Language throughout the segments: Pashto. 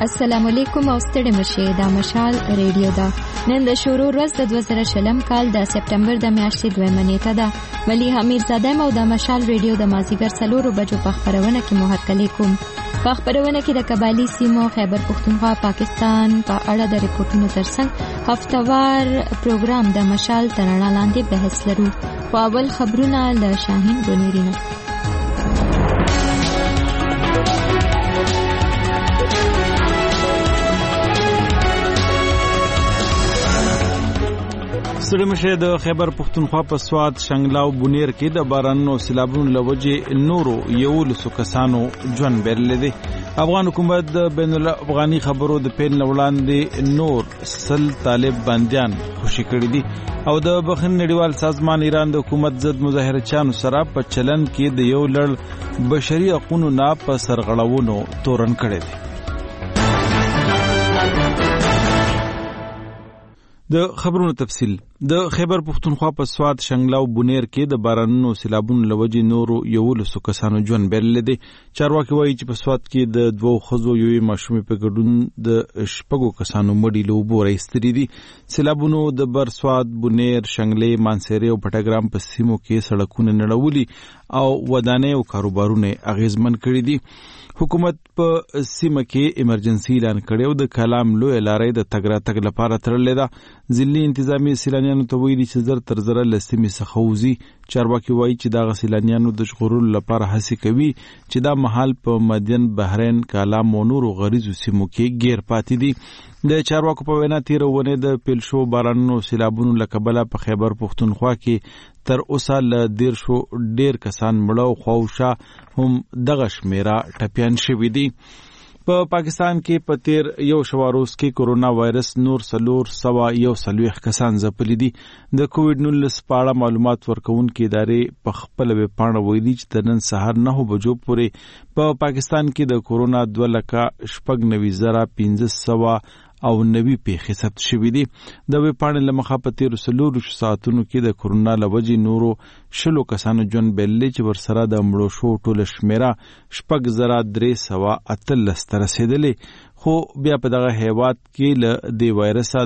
السلام علیکم او ستړي مشه دا مشال ریډیو دا نن د شروع ورځ د 2020 کال د سپټمبر د میاشتې 2 نیټه ده ولی امیر زاده مو د مشال ریډیو د مازیګر 4 بجو په خبرونه کې محتکلی کوم په خبرونه کې د قبایلی سیمو خیبر پختونخوا پاکستان په اړه د ریپورتونو ترڅنګ هفتوار پروګرام د مشال ترانه لاندې بحث لرو خو اول خبرونه له شاهین بنيرینه ستړي مشه د خیبر پختونخوا په سواد شنګلاو بونیر کې د بارانونو سیلابونو لوجه نورو یو لسو کسانو ژوند بیرل دي افغان حکومت د بین الافغاني خبرو د پیل وړاندې نور سل طالب بنديان خوشی کړی دي او د بخښنې نړیوال سازمان ایران د حکومت ضد مظاهره چانو سره په چلن کې د یو لړ بشري حقوقو نه په سرغړونو تورن کړی دي د خبرونو تفصیل د خیبر پختونخوا په سواد شنګلاو بونیر کې د بارانونو سیلابونو لوجه نورو یو لسو کسانو ژوند بیرل دي چارواکي وایي چې په سواد کې د دوو خزو یوې ماشومې په ګډون د شپږو کسانو مړي له اوبو راایستلي دي سیلابونو د بر سواد بونیر شنګلې مانسيري او پټګرام په سیمو کې سړکونه نړولي او ودانۍ او کاروبارونه اغیزمن کړي دي حکومت په سیمه کې ایمرجنسي اعلان کړی او د کلام لوی لارې د تګ راتګ لپاره تړلې ده ځلي انتظامی سیلانیانو ته ویلي چې زر تر زره لسمي څخه وزي چارواکي وایي چې دا غسیلانیانو د ژغورلو لپاره هڅې کوي چې دا محل په مدین بحرین کلام او نورو غریزو سیمو کې غیر پاتې دي د چارواکو په وینا تیرونه د پیلشو بارانونو سیلابونو لکبله په خیبر پختونخوا کې تر اوسه ل ډیر شو ډیر کسان مړو خوښه هم دغه شمیره ټپيان شوی دي په پاکستان کې په تیر یو شواروس کې کورونا وایرس نور سلور سوا یو سلويخ کسان ځپلي دي د کووډ 19 په اړه معلومات ورکوونکې ادارې په خپل ویب پاڼه ویلي چې د نن سهار 9 بجو پورې په پاکستان کې د کورونا 2,95,1500 او 90 پیښې ثبت شوې دي د ویب پاڼې لمخه په تیر سلور ساعتونو کې د کورونا لوجې نورو شلو کسانو ژوند بیرل چې ورسره د مړو شو ټول شمیره 6,318 ته رسیدلې خو بیا په دغه هیواد کې له د وایرسه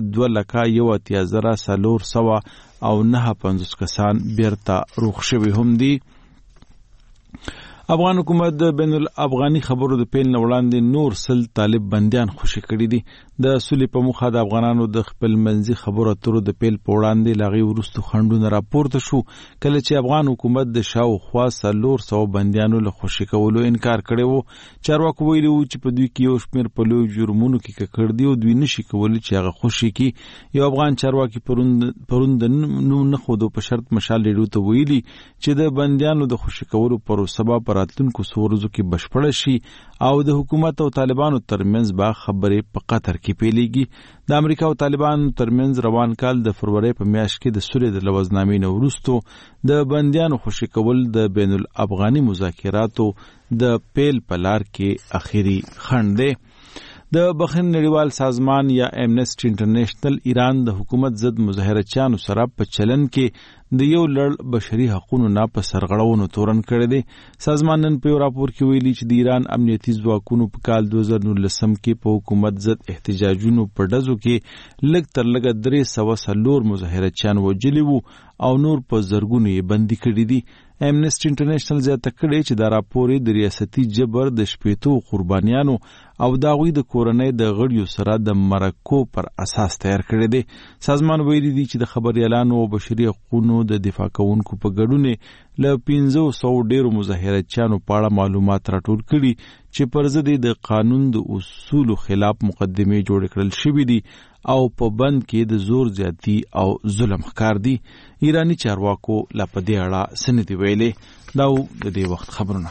2,1,400 او 950 کسان بیرته روغ شوي هم دي افغان حکومت د بین الافغاني خبرو د پیل وړاندې نور سل طالب بنديان خوشی کړي دي د سولې په مخه د افغانانو د خپل منځي خبرو اترو د پیل په وړاندې لاغي ورستو خندونه راپورته شو کله چې افغان حکومت د شاوخوا 300 بنديانو له خوشی کولو انکار کړي وو چارواکو ویلي وو چې په دوی کې یو شمېر په لوی جرمونو کې ککړ دي او دوی نشي کولای چې هغه خوشی کی یو افغان چارواکي پروند نه خودو په شرط مشال ډیرو ته ویلي چې د بنديانو د خوشی کولو پروسه په راتلونکو سورزو کې بشپړه شي او د حکومت او طالبانو ترمنځ با خبرې په قطر کې پیلېږي د امریکا او طالبانو ترمنځ روان کال د فروری په میاشت کې د سولې د لوزنامې نه وروسته د بنديانو خوشی کول د بین الافغاني مذاکراتو د پیل په لار کې اخیری خنډ دی د بخښنې نړیوال سازمان یا امنیسټي انټرنیشنل ایران د حکومت ضد مظاهره چانو سره په چلن کې د یو لړ بشري حقوقو نه په سرغړونو تورن کړی دی سازمان نن په راپور کې ویلي چې د ایران امنیتي ځواکونو په کال 2019 کې په حکومت ضد احتجاجونو په ډزو کې لږ تر لږه 300 مظاهره چان وجلي وو او نور په زرګونو یې بندي کړي دي امنیسټي انټرنیشنل زیاته کړي چې دا راپور د ریاستي جبر د شپېتو قربانیانو او د هغوی د کورنۍ د غړیو سره د مرکو پر اساس تیار کړی دی سازمان ویلي دی چې د خبريالانو او بشري حقوقو د دفاع کوونکو په ګډون له 500 ډیرو مظاهره چانو په اړه معلومات راټول کړي چې پر ضد د قانون د اصولو خلاف مقدمه جوړ کړل شوې دي او په بند کې د زور زیاتی او ظلم ښکار دي ایرانی چارواکو لا په دې اړه سندې ویلې دا د دې وخت خبرونه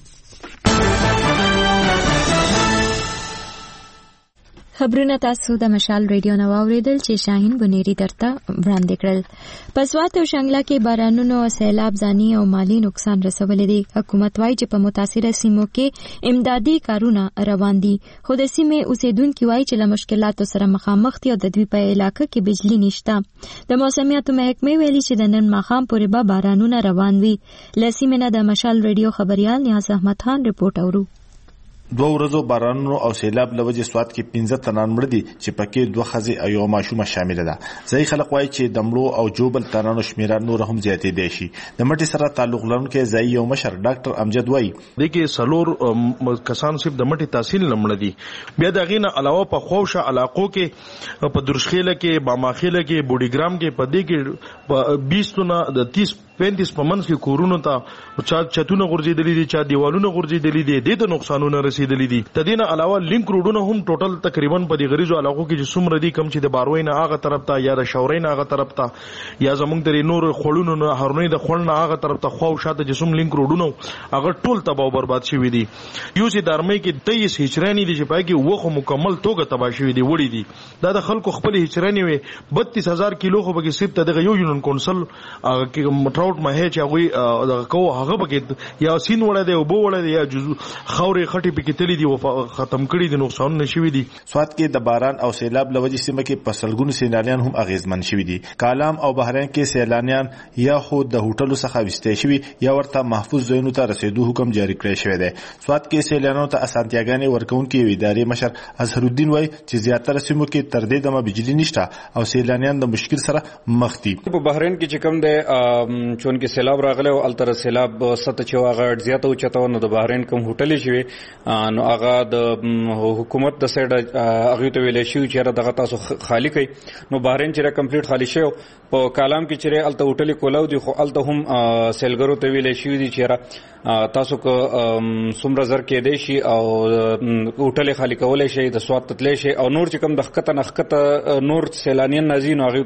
خبرونه تاسو د مشال ریډیو نو اوریدل چې شاهین بنيري درته وړاندې کړل په سوات او شنګلا کې بارانونو او سیلاب ځاني او مالی نقصان رسولې دي حکومت وايي چې په متاثره سیمو کې امدادي کارونه روان دي خو د سیمې اوسیدونکو وايي چې له مشکلاتو سره مخامخ دي او د دوی په علاقې کې بجلی نشته د موسمیاتو محکمې ویلي چې د نن ماښام پورې به بارانونه روان وي لسیمه د مشال ریډیو خبريال نیاز احمد خان رپورټ اورو 2 ورځو بارانونو او سیلاب لوجه سواد کې 15 تنان مړ دي چې پکې 2 ښځې او یو ماشومه شامل ده. ځای خلک وایي چې د مړو او جوبل تنانو شمیره نور هم زیاتې دي شي. د مټي سره تعلق لرونکي ځای یو مشر ډاکټر امجد وایي دغه سلور کسان صرف د مټي تحصیل لمړ دي. بیا دغه نه علاوه په خوښه علاقو کې په درشخیله کې باماخیله کې بوډیګرام کې په دې کې 20 نه د 30-35 په منځ کې کورونو ته چا چتونه غورځېدلې دي، چا دیوالونه غورځېدلې دي، د نقصانونه رسیدلې دي. د دې نه علاوه لینک روډونه هم ټوټل تقریبا په دې غریزو علاقو کې چې څومره دي کم چې د باروي نه هغه طرف ته یا د شوري نه هغه طرف ته یا زمونږ د نور خړونو نه هرنۍ د خړ نه هغه طرف ته خو شاته جسم لینک روډونه هغه ټول تباہ او برباد شوي دي. یو سي درمه کې 23 هچرانی دي چې پای کې وخه مکمل توګه تباہ شوي دي وړي دي. دا د خلکو خپل هچرانی وي 32000 کیلو خو به صرف دغه یو یونین کونسل ټراوټ مه چې هغه دغه کو هغه بګید یا سین وړه دی او بو وړه دی یا خوري خټي پکې تللی دي او ختم کړي دي، نقصان نشوي دي. سواد کې د باران او سیلاب لوجه سیمه کې پسلګونو سیلانیان هم اغیزمن شوي دي. کالام او بحرین کې سیلانیان یا خو د هوټلو څخه وستې شوي یا ورته محفوظ ځایونو ته رسیدو حکم جاری کړی شوی دی. سواد کې سیلانیانو ته اسانتیاګانې ورکوونکي ادارې مشر اظهرالدین وایي چې زیاتره سیمو کې تر دې دمه بجلی نشته او سیلانیان د مشکل سره مخ دي. په بحرین کې چې کوم دی چون کې سیلاب راغله او التر سیلاب سطح چې هغه زیاته او چته نو د بحرین کوم هوټل شوی نو هغه د حکومت د سایډ هغه ته ویل شي چې دغه تاسو خالی کړئ. نو بحرین چې کمپلیټ خالی شو په کالام کې چې الته هوټل کولاو دي خو الته هم سیلګرو ته ویل شي دي چې تاسو کو سمره زر کې دی شي او هوټل خالی کولای شي د سواد تتلی شي او نور چې کوم د خکته نخکته نور سیلانیان نازین هغه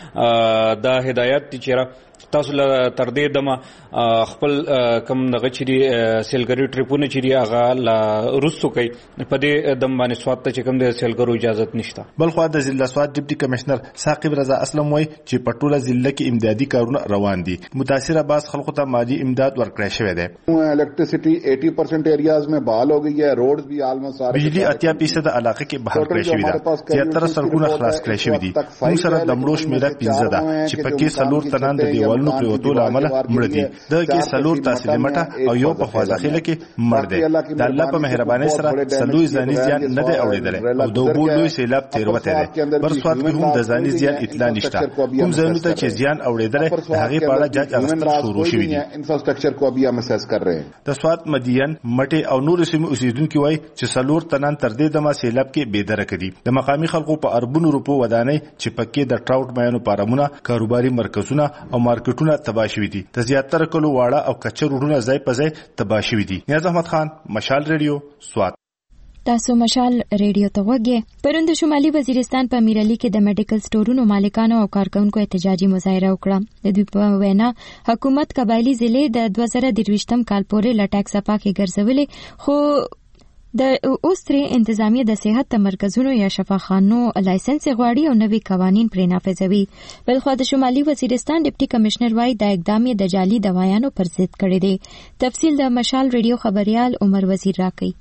ته دا هدایت دي چې تاسو له تر دې دمه خپل کم دغه چې سیلګری ټریپونه چې هغه لا روسو کوي په دې دم باندې سواد ته چې کوم د سیلګرو اجازه نشته. بلخو د ضلع سواد ډیپټي کمشنر ثاقب رضا اسلم وایي چې په ټوله ضلع کې امدادي کارونه روان دي. متاثره باز خلکو ته مالی امداد ورکړی شوی دی. الیکټریسيټي 80% ایریاز میں بحال ہو گئی ہے. روڈز بھی آلموسٹ سارے بجلی 80% علاقه کې بحال کړی شوی دی. زیاتره سړکونه خلاص کړی شوی دي. موږ سره د مړو شمیره 15 ده چې پکې سلور تنان د دیوالونو پریوتو له عمله مړ دي. د کې سلور تحصیل مټه او یو په خوازاخیله کې مړ دي. د الله په مهرباني سره سلوي ځاني زیان نه دی اوریدل او د بولوي سیلاب تیروته دي. بر سواد کې هم د ځاني زیان اطلاع نشته. کوم ځایونو ته چې زیان اوریدل هغه په اړه جاج اغستل شروع شوی دي. انفراستراکچر کو ابھی ہم اسیس کر رہے ہیں. د سواد مدین مټه او نور سیمه اوسیدونکو وایي چې سلور تنان تر دې دمه سیلاب کې بې درک دي. د مقامی خلکو په اربونو روپو ودانۍ چې پکې د ټراوټ ماینو فارمونه کاروباري مرکزونه او مارکیټونه تباه شوي دي. د زیاتره کلو واړه او کچر روډونه ځای په ځای تباه شوي دي. نیاز احمد خان، مشال ریډیو، سوات. تاسو مشال ریډیو ته وګورئ. پرون د شمالي وزیرستان په میرعلي کې د میډیکل سٹورونو مالکانو او کارکونکو احتجاجي مظاهره وکړه. د دوی په وینا حکومت قبایلی ضلع د 2023 کال پورې له ټاکس صفا کې ګرځولې، خو د اوس ترې انتظامیه د صحت تمرکزونو یا شفاخانو لایسنس غواړي او نوي قوانین پرې نافذوي. بلخو د شمالي وزیرستان ډیپټي کمشنر وايي دا اقدام یې د جعلي دوایانو پر ضد کړی دی. تفصیل د مشال ریډیو خبريال عمر وزیر راکړي.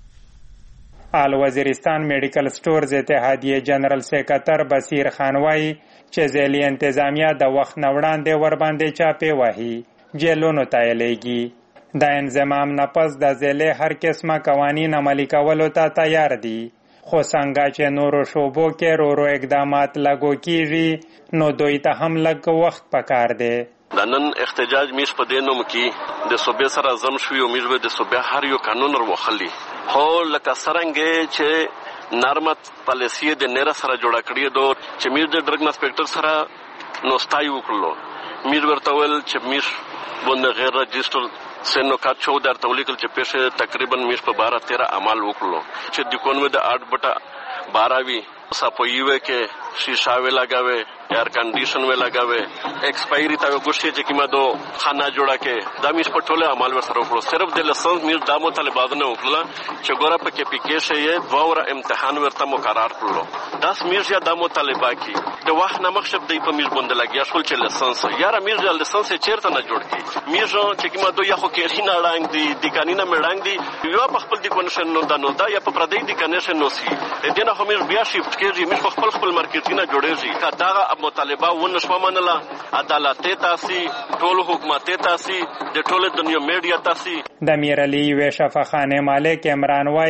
آل وزیرستان میډیکل سٹورز اتحادیه جنرال سیکرټر بصیر خان وايي چې ځلې انتظامیه د وخت نه وړاندې ور باندې چاپې وهي جیلونو ته لېږي. دا انضمام نه پس د ضلع هر قسمه قوانین عملي کولو ته تیار دي، خو څنګه چې نورو شعبو کې ورو اقدامات لاګو کیږي نو دوی ته هم لږ وخت پکار دی. د نن احتجاج میش په دینوم کې د صوبې سره زم شوی او میش به د صوبې هر یو قانون وروخلی هو لکه څنګه چې نرمت پالیسی د نره سره جوړ کړی دو چې میش د ډرګ انسپکټر سره نوستای وکړلو. میش ورته ول چې میش بند غیر رجسٹر سنو کا 14 تولیکل چې پیښه تقریبا میش په 12-13 عمل وکړلو چې د کونو د 8/12 وی صفویوه کې شیشه وی لگاوي، ایئر کنډیشن وی لگاوي، ایکسپایری تا وګورئ چې کیما دو خانه جوړه کې دا میش په ټوله عمل ور سره وکړو. صرف د لسنس میش د مطالبات نه وکړه چې ګوره په کې پکې شي دوه امتحان ورته مقرر کړلو. دا میش یا د مطالبات کې د وخت نه مخشب دی په میش باندې لګیا شول چې لسنس یاره میش د لسنس چیرته نه جوړ کی میش چې کیما دو یا خو کې نه لاندې دي د قانونا مړنګ دي یو په خپل د کنشن نو دا یا په پردی د کنشن نو سي دنه خو میش بیا شیفت کېږي میش خپل مارکیټینه جوړېږي. دا مطالبه ونه شو منله عدالت تاسي ټول حکومت تاسي د ټول دنیا میډیا تاسي. د میرعلي وی شفاخانه مالک عمران وايي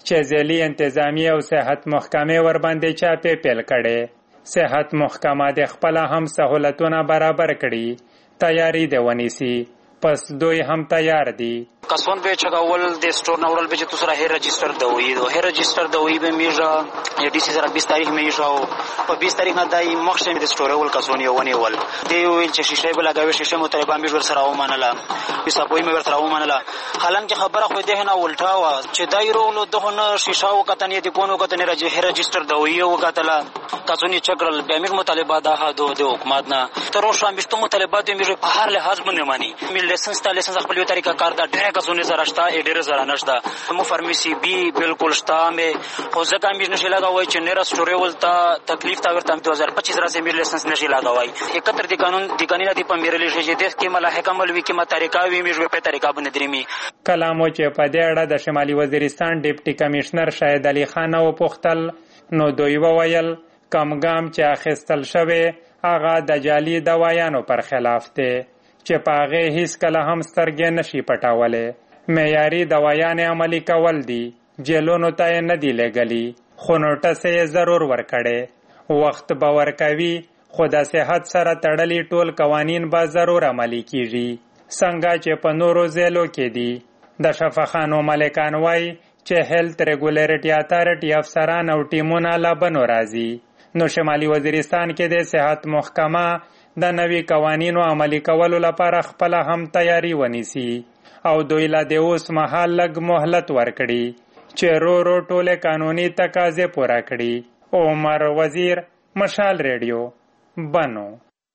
چې ځلي انتظامیه او صحت محکمې ورباندې چاپې پیل کړي. صحت محکمه د خپل هم سہولتونه برابر کړي، تیاری دی ونیسی، پس دوی هم تیار دي. کسان به چگاول د استور نورال به تو سره هي رجستر دوی دو هي رجستر دوی به میجا یا ډي سي سره 20 تاریخ میجا او په 20 تاریخ نه دای مخشه د استور ول کسان یو ونی ول دی ویل چې شیشه به لګاوي شیشه متربا میجور سره و منله حساب وي مې ورته و منله حالانکه خبره خو ده نه الټا وا چې دای رولو دغه شیشه او کتنې د کونو کتنې رجستر دوی او کتله کسانی چکرل به امیر مطالبات ده د حکومت نه تر اوسه مشته مطالبات میجور په هر لحاظ باندې مانی مل لیسنس خپل یو طریقه کار دا ډېر کسونه زره شته ډېر زره نشته مو فارمیسی بی بالکل شته مې خو ځکه مې نشي لګوي چې نیر سټوري ولتا تکلیف تا ورته 2025 راځي مې لیسنس نشي لګوي 71 د قانون دی په مېرلې شي د کې ملاحقه ملوي کې ما طریقه وی مې په طریقه باندې درمي کلامو چې په دې اړه د شمالي وزیرستان ډیپټي کمشنر شاهد علي خان او پختل نو دوی وویل کمګام چې اخیستل شوی هغه د جعلي دوايانو پر خلاف دی چې په هغه هیڅ کله هم سترګې نشي پټولې. معیاري دوايانې عملي کول دي، جیلونو ته نه دی لګلی، خو نوټس یې ضرور ورکړي. وخت به ورکوي خو د صحت سره تړلي ټول قوانین به ضرور عملي کیږي څنګه چې په نورو ځایلو کې دي. د شفاخانو مالکان وایي چې هیلث ریګولیټري اتارټي افسران او ټیمونه له بنو راځي. نو شمالي وزیرستان کې د صحت محکمه د نوي قوانینو عملي کولو لپاره خپل هم تیاری ونیسي او دوی لا د اوس مهال لږ مهلت ورکړي چې رو ټوله قانوني تقاضې پوره کړي. عمر وزیر، مشال ریډیو، بنو.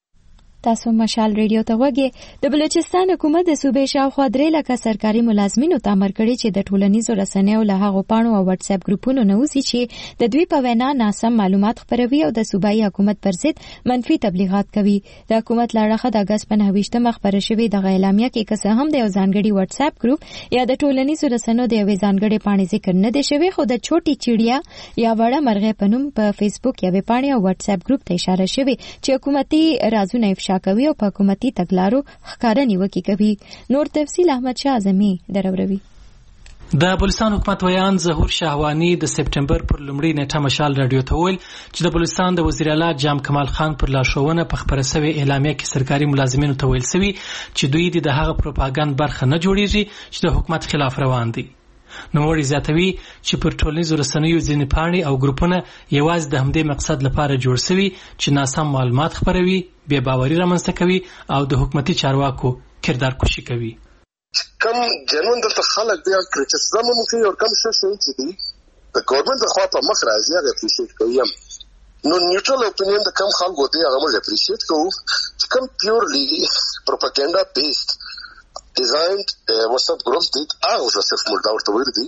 تاسو مشال ریډیو ته وګورئ. د بلوچستان حکومت د صوبې شاوخوا 3 لکه سرکاري ملازمینو ته امر کړی چې د ټولنیزو رسنیو له هغو پاڼو او واتس اپ ګروپونو نه وځي چې د دوی په وینا ناسم معلومات خپروي او د صوبایي حکومت پر ضد منفي تبلیغات کوي. د حکومت له اړخه د اګست په 29 خپره شوې دغه اعلامیه کې که څه هم د یو ځانګړي واتس اپ ګروپ یا د ټولنیزو رسنیو د یوې ځانګړې پاڼې ذکر نه دی شوی، خو د چوټي چیړیا یا وړه مرغۍ په نوم په فیسبوک یوې پاڼې او واتس اپ ګروپ ته اشاره شوی چې حکومتي رازونه افشا کوي او په حکومتي تګلارو ښکارا نیوکې کوي. نور تفصیل احمد شاه اعظمي دروروي. د بلوچستان حکومت ویان ظهور شهوانی د سپټمبر پر لومړۍ نیټه مشال رادیو ته ویل چې د بلوچستان د وزیر اعلی جام کمال خان پر لارښوونه په خبره سوي اعلامیه کې سرکاري ملازمینو ته ویل سوي چې دوی د هغه پروپاګاندا برخه نه جوړیږي چې د حکومت خلاف روان دي. نوموړي زیاتوي چې پر ټولنیزو رسنیو ځینې پاڼې او ګروپونه یوازې د همدې مقصد لپاره جوړ سوي چې ناسم معلومات خپروي، بې باوري رامنځته کوي او د حکومتي چارواکو کردار کشي کوي. کم جنون دلته خلک دی کرټیسزم هم کوي او کم څه چې دی د ګورنمنت د خوا په مخ راځي هغه اپریشیټ کوي. نو نیوټرل اپینین د کم خلکو دی هغه موږ اپریشیټ کوو چې کم پیورلی پروپاګاندا بیسډ designed WhatsApp groups did هغه صرف موږ دا ورته ویل دي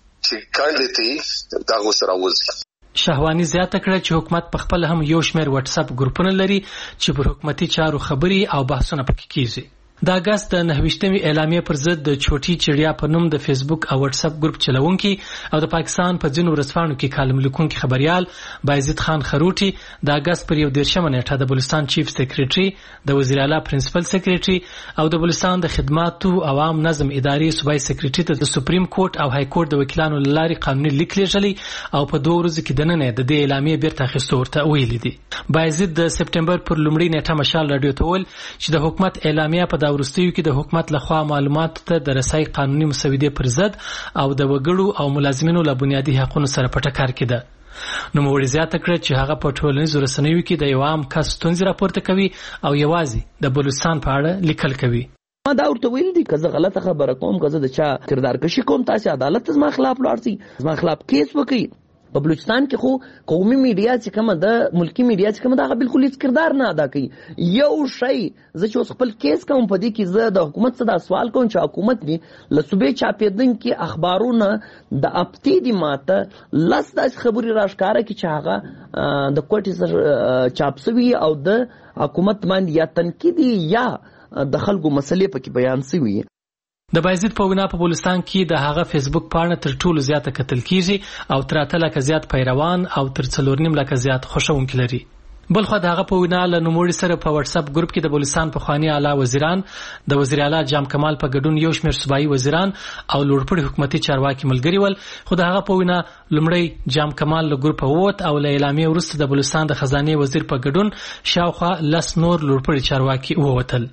چې کاندید دي دا غوسه راوځي. شهوانی زیاته کړه چې حکومت په خپل هم یو شمېر واتس اپ ګروپونه لري چې پر حکومتي چارو خبري او بحثونه پکې کیږي. د اګست د 29 اعلامیه پر ضد د چوټي چړیا په نوم د فیسبوک او واتس اپ ګروپ چلوونکي او د پاکستان په ځینو ورځپاڼو کې کالم لیکونکي خبريال بایزید خان خروټي د اګست پر 11 نیټه د بلوچستان چیف سیکریټري د وزیر اعلی پرنسپل سیکریټري او د بلوچستان د خدماتو عوام نظم اداري صوبایي سیکریټري ته د سپریم کورټ او های کورټ د وکیلانو لاري قانوني لیک لېږلی او په 2 ورځو کې دننه د دې اعلامیه بیرته اخیستو ورته ویلي دي. بایزید د سپټمبر پر لومړۍ نیټه مشال رادیو ته ویل چې د حکومت اعلامیه په وروستیو کې د حکومت لخوا معلومات ته د رسای قانوني مسودې پر ضد او د وګړو او ملازمینو له بنیادي حقوقو سره پټکار کړي. نو موږ زیاته کړ چې هغه په ټولنیزو رسنیو کې د یو عام کس ستونزې راپورته کوي او یوازې د بلوچستان په اړه لیکل کوي. ما دا ورته ویل دي که زه غلطه خبره کوم، که زه د چا کردار کشي کوم، تاسو عدالت زما خلاف لاړ شئ، زما خلاف کیس وکړئ. په بلوچستان کې خو قومي میډیا چې کومه د ملکی میډیا چې کومه دا بالکل هیڅ کردار نه ادا کوي. یو شی زه چې اوس خپل کیس کوم په دې کې زه د حکومت څخه دا سوال کوم چې حکومت دې له صوبې چاپېدونکي اخبارونه د اپتې دي ماته لس داسې خبرې راښکاره کړي چې هغه د کوټې سره چاپ سوي او د حکومت باندې یا تنقیدي یا د خلکو مسلې پکې بیان سوي. د بایزید په وینا په بلوچستان کې د هغه فیسبوک پاڼه تر ټولو زیاته کتل کیږي او تر 8 لکه زیات پیروان او تر 4.5 لکه زیات خوښونکي لري. بل خو دغه په وینا له نوموړي سره په واتس اپ ګروپ کې د بلوچستان پخوانی اعلی وزیران، د وزیر اعلی جام کمال په ګډون یو شمېر صوبایي وزیران او لوړپوړي حکومتي چارواکي ملګري ول. خو دغه په وینا لومړی جام کمال له ګروپ ووت او له اعلامیې وروسته د بلوچستان د خزانه وزیر په ګډون شاوخوا 10 نور لوړپوړي چارواکي ووتل.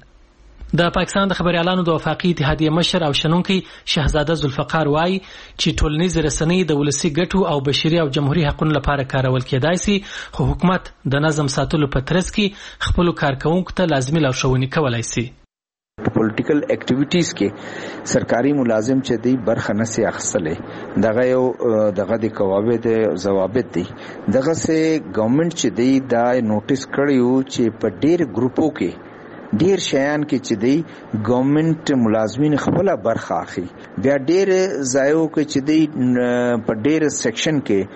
د پاکستان د خبري اعلانو د وفاقي اتحادیه مشر او شنونکي شهزاده ذوالفقار وایي چې ټولنیز رسنۍ د ولسی ګټو او بشري او جمهوریت حقوقو لپاره کارول کېدای شي، خو حکومت د نظم ساتلو په ترڅ کې خپل کارکونکو ته لازمي لارښوونې کولای شي. پولیټیکل اکټیویټیز کې سرکاري ملازم چې دی برخه نه سي اخستلې، دغه یو دغه د قواعد ضوابط دي. دغه سه ګورنمنت چې دی دا نوټیس کړیو چې په ډېر ګروپو کې ډیر شیان کې چې دی ګورنمنت ملازمین خپل برخه اخلي، بیا ډیر ځایو کې چې دی په ډیر سیکشن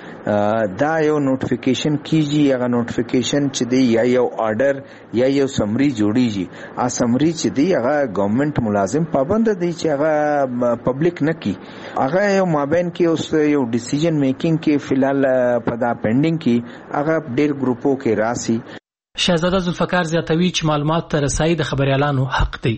کې دا یو نوټیفیکیشن کیږي. هغه نوټیفیکیشن چې دی یا یو آرډر یا یو سمری جوړیږي، ا سمری چې دی هغه ګورنمنت ملازم پابند دی چې هغه پبلک نه کی. هغه یو مابین کې اوس یو ډیسیژن میکینګ کې فلحال پدا پینډینګ کې هغه ډیر ګروپو کې راسي. شهزاده ذوالفقار زیاتوي چې معلومات ته رسایي د خبري اعلانو حق دی.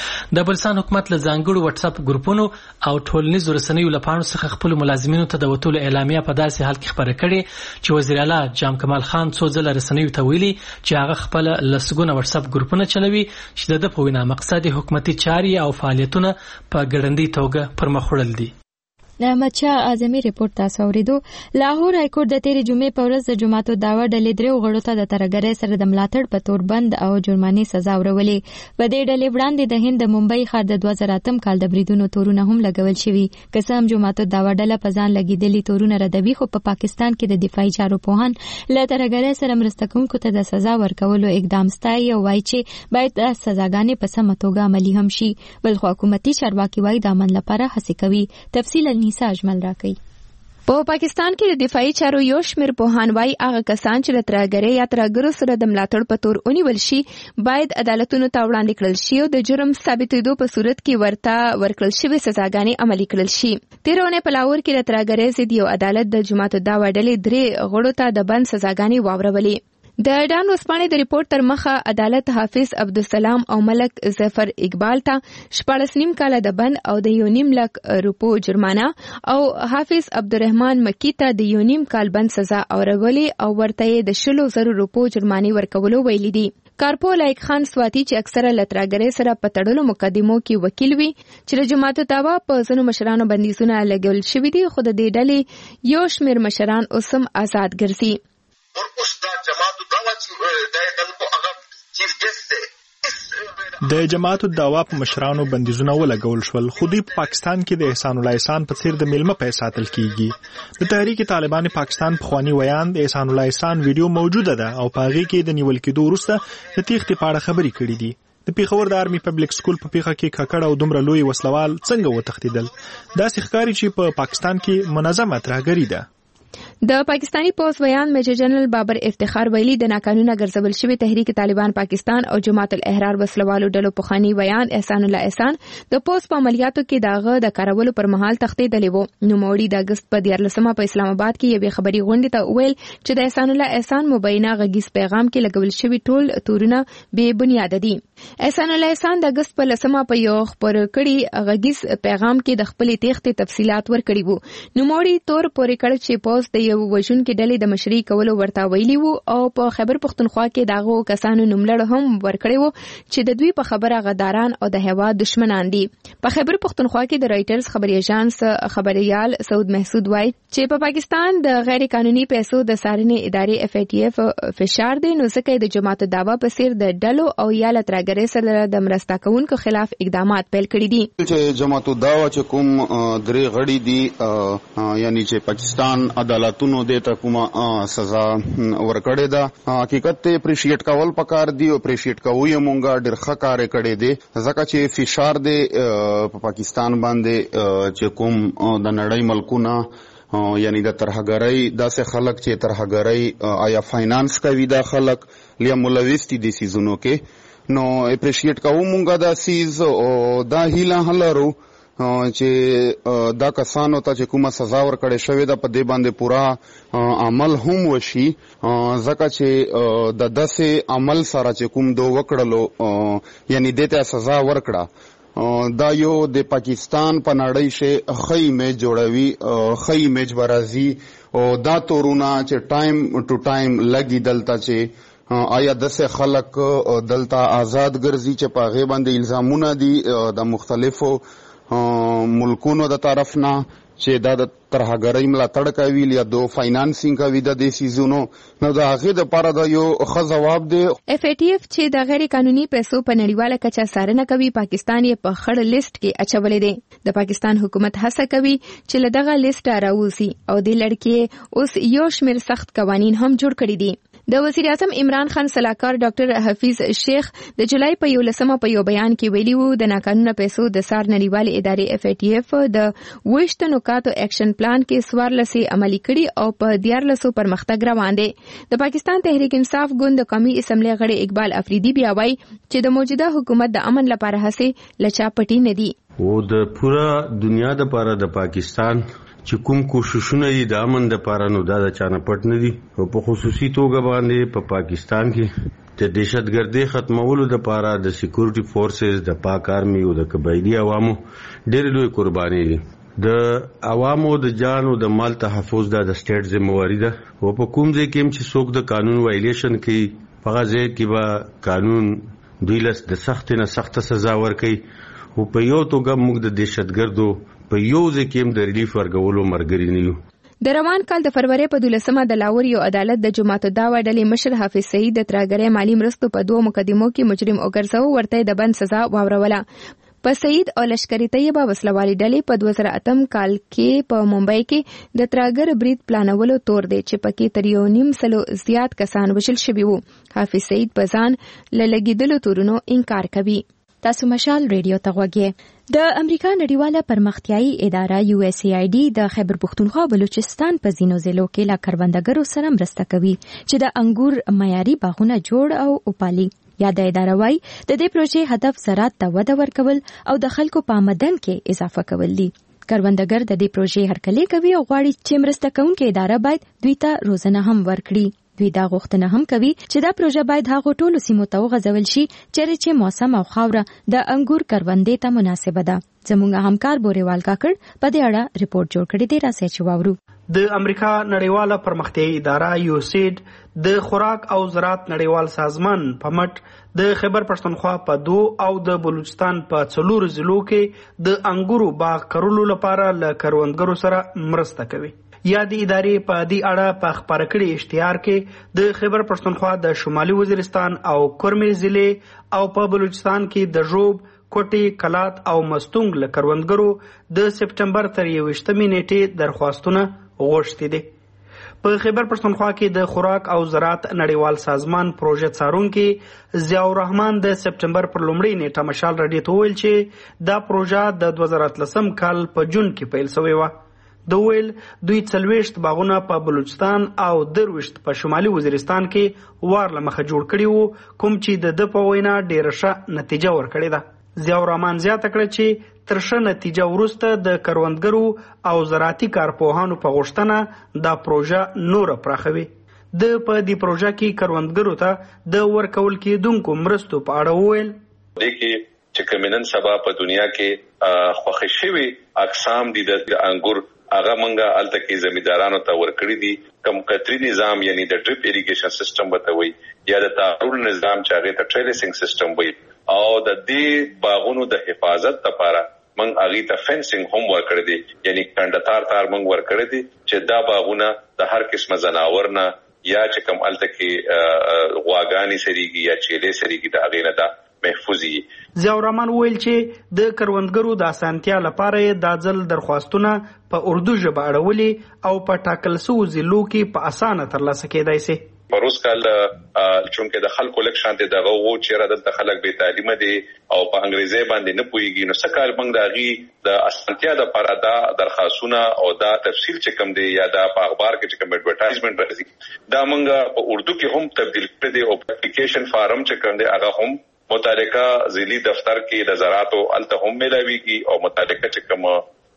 د بلوچستان حکومت له ځانګړو واتس اپ ګروپونو او ټولنیزو رسنیو له پاڼو څخه خپل ملازمینو ته د وټولو اعلامیه په داسې حال کې خبره کړې چې وزیر اعلی جام کمال خان څو ځله رسنیو ته ویلي چې هغه خپل لسګونه واتس اپ ګروپونه چلوي چې د په وینا مقصد حکومتي چاري او فعالیتونه په ګړندۍ توګه پرمخ وړل دي. احمد شاه اعظمي رپورت تاسو اوریدو. لاهور های کورټ د تیرې جمعې په ورځ د جماعت الدعوه ډلې درې غړو ته د ترګرۍ سره د ملاتړ په تور بند او جرمانې سزا ورولې. په دې ډلې وړاندې د هند د ممبئی ښار د 2008 کال د بریدونو تورونه هم لګول شوي. قسم جماعت الدعوه ډله په ځان لګیدلي تورونه ردوي، خو په پاکستان کې د دفاعي چارو پوهان له ترګرۍ سره مرسته کوونکو ته د سزا ورکولو اقدام ستایي او وایي چې باید د سزاګانې په سمه توګه عملي هم شي. بل خو حکومتي چارواکي وایي د امن لپاره هڅې کوي. تفصیل النساء اجمل راکړي. په پاکستان کې د دفاعي چارو یو شمېر پوهان وایي هغه کسان چې د ترګرۍ یا ترګرو سره د ملاتړ په تور ونیول شي باید عدالتونو ته وړاندې کړل شي او د جرم ثابتېدو په صورت کې ورته ورکړل شوې سزاګانې عملي کړل شي. تېره اونۍ په لاهور کې د ترګرۍ ضد یو عدالت د جماعت الدعوه ډلې درې غړو ته د بند سزاګانې واورولې. د ډان ورځپاڼې د ریپورت تر مخه عدالت حافظ عبدالسلام او ملک ظفر اقبال ته 14.5 کاله د بند او د 1.5 لک روپو جرمانه او حافظ عبدالرحمن مکی ته د 1.5 کال بند سزا اورولې او ورته د 100,000 روپو جرمانې ورکولو ویلي دي. کارپو لایق خان سواتی چې اکثره لتراګرۍ سره په تړلو مقدمو کې وکیل وي چې د جماعت الدعوه په ځینو مشرانو بندیزونه لګول شوي دي، خو د دې ډلې یو شمېر مشران اوس هم آزاد ګرځي. د جماعت الدعوه په مشرانو بندیزونه ولګول شول، خو دوی په پاکستان کې د احسان الله احسان په څیر د میلمه په ساتل کیږي. د تحریک طالبان پاکستان پخوانی ویان د احسان الله احسان ویډیو موجوده ده او په هغه کې د نیول کېدو وروسته د تیښتې په اړه خبرې کړې دي. د پیښور د آرمي پبلک سکول په پیښه کې ککړ او دومره لوی وسلوال څنګه وتښتیدل؟ داسې ښکاري چې په پاکستان کې منظمه ترهګري ده. د پاکستانی پولیس بیان میجر جنرال بابر افتخار ویلي د ناقانونه ګرځول شوی تحریک طالبان پاکستان او جماعت الاحرار وسلوالو ډلو په خاني بیان احسان الله احسان د پولیس په عملیاتو کې داغه د کارولو پر مهال تښتېدلی وو. نوموړي د اگست په 14 په اسلام آباد کې یوې خبري غونډې ته وویل چې د احسان الله احسان مبینه غږیز پیغام کې لګول شوی ټول تورونه بې بنیاد دي. احسان الله احسان د اگست په 10 په یو خبر کړي غږیز پیغام کې د خپل تېښتې تفصيلات ورکړي وو. نوموړي تور پورې کړ چې پولیس د یو وژونکو ډلې د مشرۍ کولو ورته ویلي وو او په خیبر پښتونخوا کې داغو کسانو نوملړ هم ورکړی وو چې د دوی په خبره غداران او د هوا دشمنان دي. په خیبر پښتونخوا کې د رائټرز خبري ایجانس خبريال سعود محسود وایي چې په پاکستان د غیر قانوني پیسو د سارنې ادارې FATF فشار دی، نو ځکه د جماعت الدعوه په څیر د ډلو او یا لتراګرۍ سره د مرسته کوونکو خلاف اقدامات پیل کړي دي. چې جماعت الدعوه چې کوم درې غړي دي یعنی چې پاکستان عدالتونو د کومه سزا ورکړې ده، حقیقت ته اپریشیټ کول پکار دی او اپریشیټ کوی مونږه ډېر ښه کار کړی دی ځکه چې فشار دی په پاکستان باندې چې کوم د نړۍ ملکونه یعنی د ترهګرۍ داسې خلک چې ترهګرۍ آیا فاینانس کوي دا خلک لیا ملوث دي سیزونو کې، نو اپریشیټ کوو مونږه دا سیز او دا هیله هلرو چې دا کسانو ته چې کومه سزا ورکړې شوې ده په دې باندې پورا عمل هم وشي، ځکه چې د داسې عمل سره چې کوم دو وکړلو یعنی دته سزا ورکړه، دا یو د پاکستان په نړۍ شه خی میچ جوړوي، خی میچ برازي او دا تورونه چې ټایم ټو ټایم لګي دلته چې آیا دسه خلک دلته آزاد ګرځي چې په غیبه باندې الزامونه دي د مختلفو ملکونو د طرف نه چې دا د ترهګرۍ ملاتړ کوي یا دو فاینانسینګ کوي د دې سیزونو، نو دا هغه د لپاره دا یو ښه جواب دی. اف ای ټی اف چې د غیر قانوني پیسو په نړیواله کچه څارنه کوي، پاکستان یې په خړ لیست کې اچولې دی. د پاکستان حکومت هڅه کوي چې له دغه لیست راوځي او د لړکې اوس یو شمېر سخت قوانین هم جوړ کړي دي. د وزیر اعظم عمران خان صلاحکار ډاکټر حفیظ شیخ د جولای په 11 په یو بیان کې ویلي وو د ناقانونه پیسو د سار نړیوالې ادارې اف ای ټی اف د 20 نکاتو اکشن پلان کې 14 عملي کړي او په 14 پرمختګ روان دي. د پاکستان تحریک انصاف ګوند د قومي اسمبلی غړي اقبال افریدي بیا وایي چې د موجوده حکومت د امن لپاره هڅې لچا پټي نه دي او د پورا دنیا د لپاره د پاکستان چې کوم کوششونه دي د امن د لپاره نو دا د چانه پټ نه دي، او په خصوصي توګه باندې په پاکستان کې د دهشتګردۍ ختمولو د لپاره د سکیورټي فورسز د پاک آرمي او د قبایلی عوامو ډېر لوی قرباني دي. د عوامو د جان او د مال تحفظ د سټیټ ذمہواری ده، او په کوم ځای کې چې څوک د قانون وایلیشن کوي په ځای کې به قانون دوی له د سخت نه سخت سزا ورکړي، او په یو توګه موږ د دهشتګردو په یو ځای کې هم د ریلیف ورکولو مرګري نه یو. د روان کال د فروری په 12 د لاهور یو عدالت د جماعت الدعوه ډلې مشر حافظ سعید د ترهګرۍ مالی مرستو په 2 مقدمو کې مجرم وګرځاو، ورته د بند سزا واوروله. په سعید او لشکري طیبه وسلوالي ډلې په 2008 کال کې په ممبئی کې د ترهګر برید پلانولو تور دی چې پکې تر 1.5 زیات کسان وژل شوي وو. حافظ سعید په ځان له لګیدلو تورونو انکار کوي. تاسو مشال ریډیو ته غوږی. د امریکا نړیواله پرمختیایي اداره یو اس ای آی ډي د خیبر پختونخوا بلوچستان په ځینو ضلعو کې لا کروندګرو سره مرسته کوي چې د انګور معیاري باغونه جوړ او اوپالي. یا د اداره وايي د دې پروژې هدف زراعت ته وده ورکول او د خلکو په آمدن کې اضافه کول دي. کروندګر د دې پروژې هرکلی کوي او غواړي چې مرسته کوونکې اداره باید دوی ته روزنه هم ورکړي. دوی دا غوښتنه هم کوي چې دا پروژه باید هغو ټولو سیمو ته وغځول شي چې موسم او خاوره د انګور کروندې ته مناسبه ده. زموږ همکار بوريوال کاکړ په دې اړه رپورټ جوړ کړی دی، راځئ چې واورو. د امریکا نړیواله پرمختیایي اداره یوسید د خوراک او زراعت نړیوال سازمان په مټ د خیبر پښتونخوا په 2 او د بلوچستان په 4 ضلعو کې د انګورو باغ کرلو لپاره له کروندګرو سره مرسته کوي. یا د ادارې په دې اړه په خبره کړي اشتهار کې د خیبر پښتونخوا د شمالي وزیرستان او کورمې ضلع او په بلوچستان کې د ژوب، کوټي، کلات او مستونګ له کروندګرو د سپټمبر تر 21 نیټې درخواستونه غوښتي دي. په خیبر پښتونخوا کې د خوراک او زراعت نړیوال سازمان پروژه څارونکي ضیاء الرحمن د سپټمبر پر لومړۍ نیټه مشال راډیو ته ویل چې دا پروژه د 2013 کال په جون کې پیل شوې و. د ویل دوی 40 باغونه په بلوچستان او 20 په شمالي وزیرستان کې وار لمخه جوړ کړي وو، کوم چې د په وینا ډیره ښه نتیجه ورکړې ده. ضیاء الرحمن زیاته کړه چې تر ښه نتیجه وروسته د کروندګرو او زراعتي کارپوهانو په غوښتنه دا پروژه نور پراخوي. د په دې پروژه کې کروندګرو ته د ورکول کېدونکو مرستو په اړه ویل چې کومنن سبا په دنیا کې خوښ شوي اقسام دي د انګور هغه منګه الته کې زمیندارانو ته ورکړي دي. کم کتري نظام یعنی د ډریپ اریګیشن سیستم بتوي یا د تارول نظام چې هغه ته ټریلسینګ سیستم وي او د دې باغونو د حفاظت لپاره من هغه ته فنسینګ هم ورکړي دي، یعنی کندتار تار من ورکړي دي چې دا باغونه د هر قسمه زناور نه یا چې کم الته کې غواګانی سریږي یا چيلې سریږي د هغه نه دا محفوظي. ضیاء الرحمن ویل چې د کروندګرو د اسانتیا لپاره د ځل درخواستونه په اردو ژبه اړولې او په ټاکل شوو ضلعو کې په اسانه ترلاسه کېدای شي. پروس کال چونکه د خلکو لک شانته دغه وو چې را دلته خلک به تعلیمه دي او په انګریزي باندې نه پويږي، نو سکهال موږ داغي د اسانتیا د لپاره دا درخواستونه او دا تفصیل چې کوم دی یا دا په اخبار کې چې کوم ایڈورټایزمنت راځي دا موږ په اردو کې هم تبدیل کړی دی او اپلیکیشن فارم چې کوم دی هغه هم متعلقه ضلعي دفتر کې د زراعت او الته هم ملاويږي او متعلقه چې کوم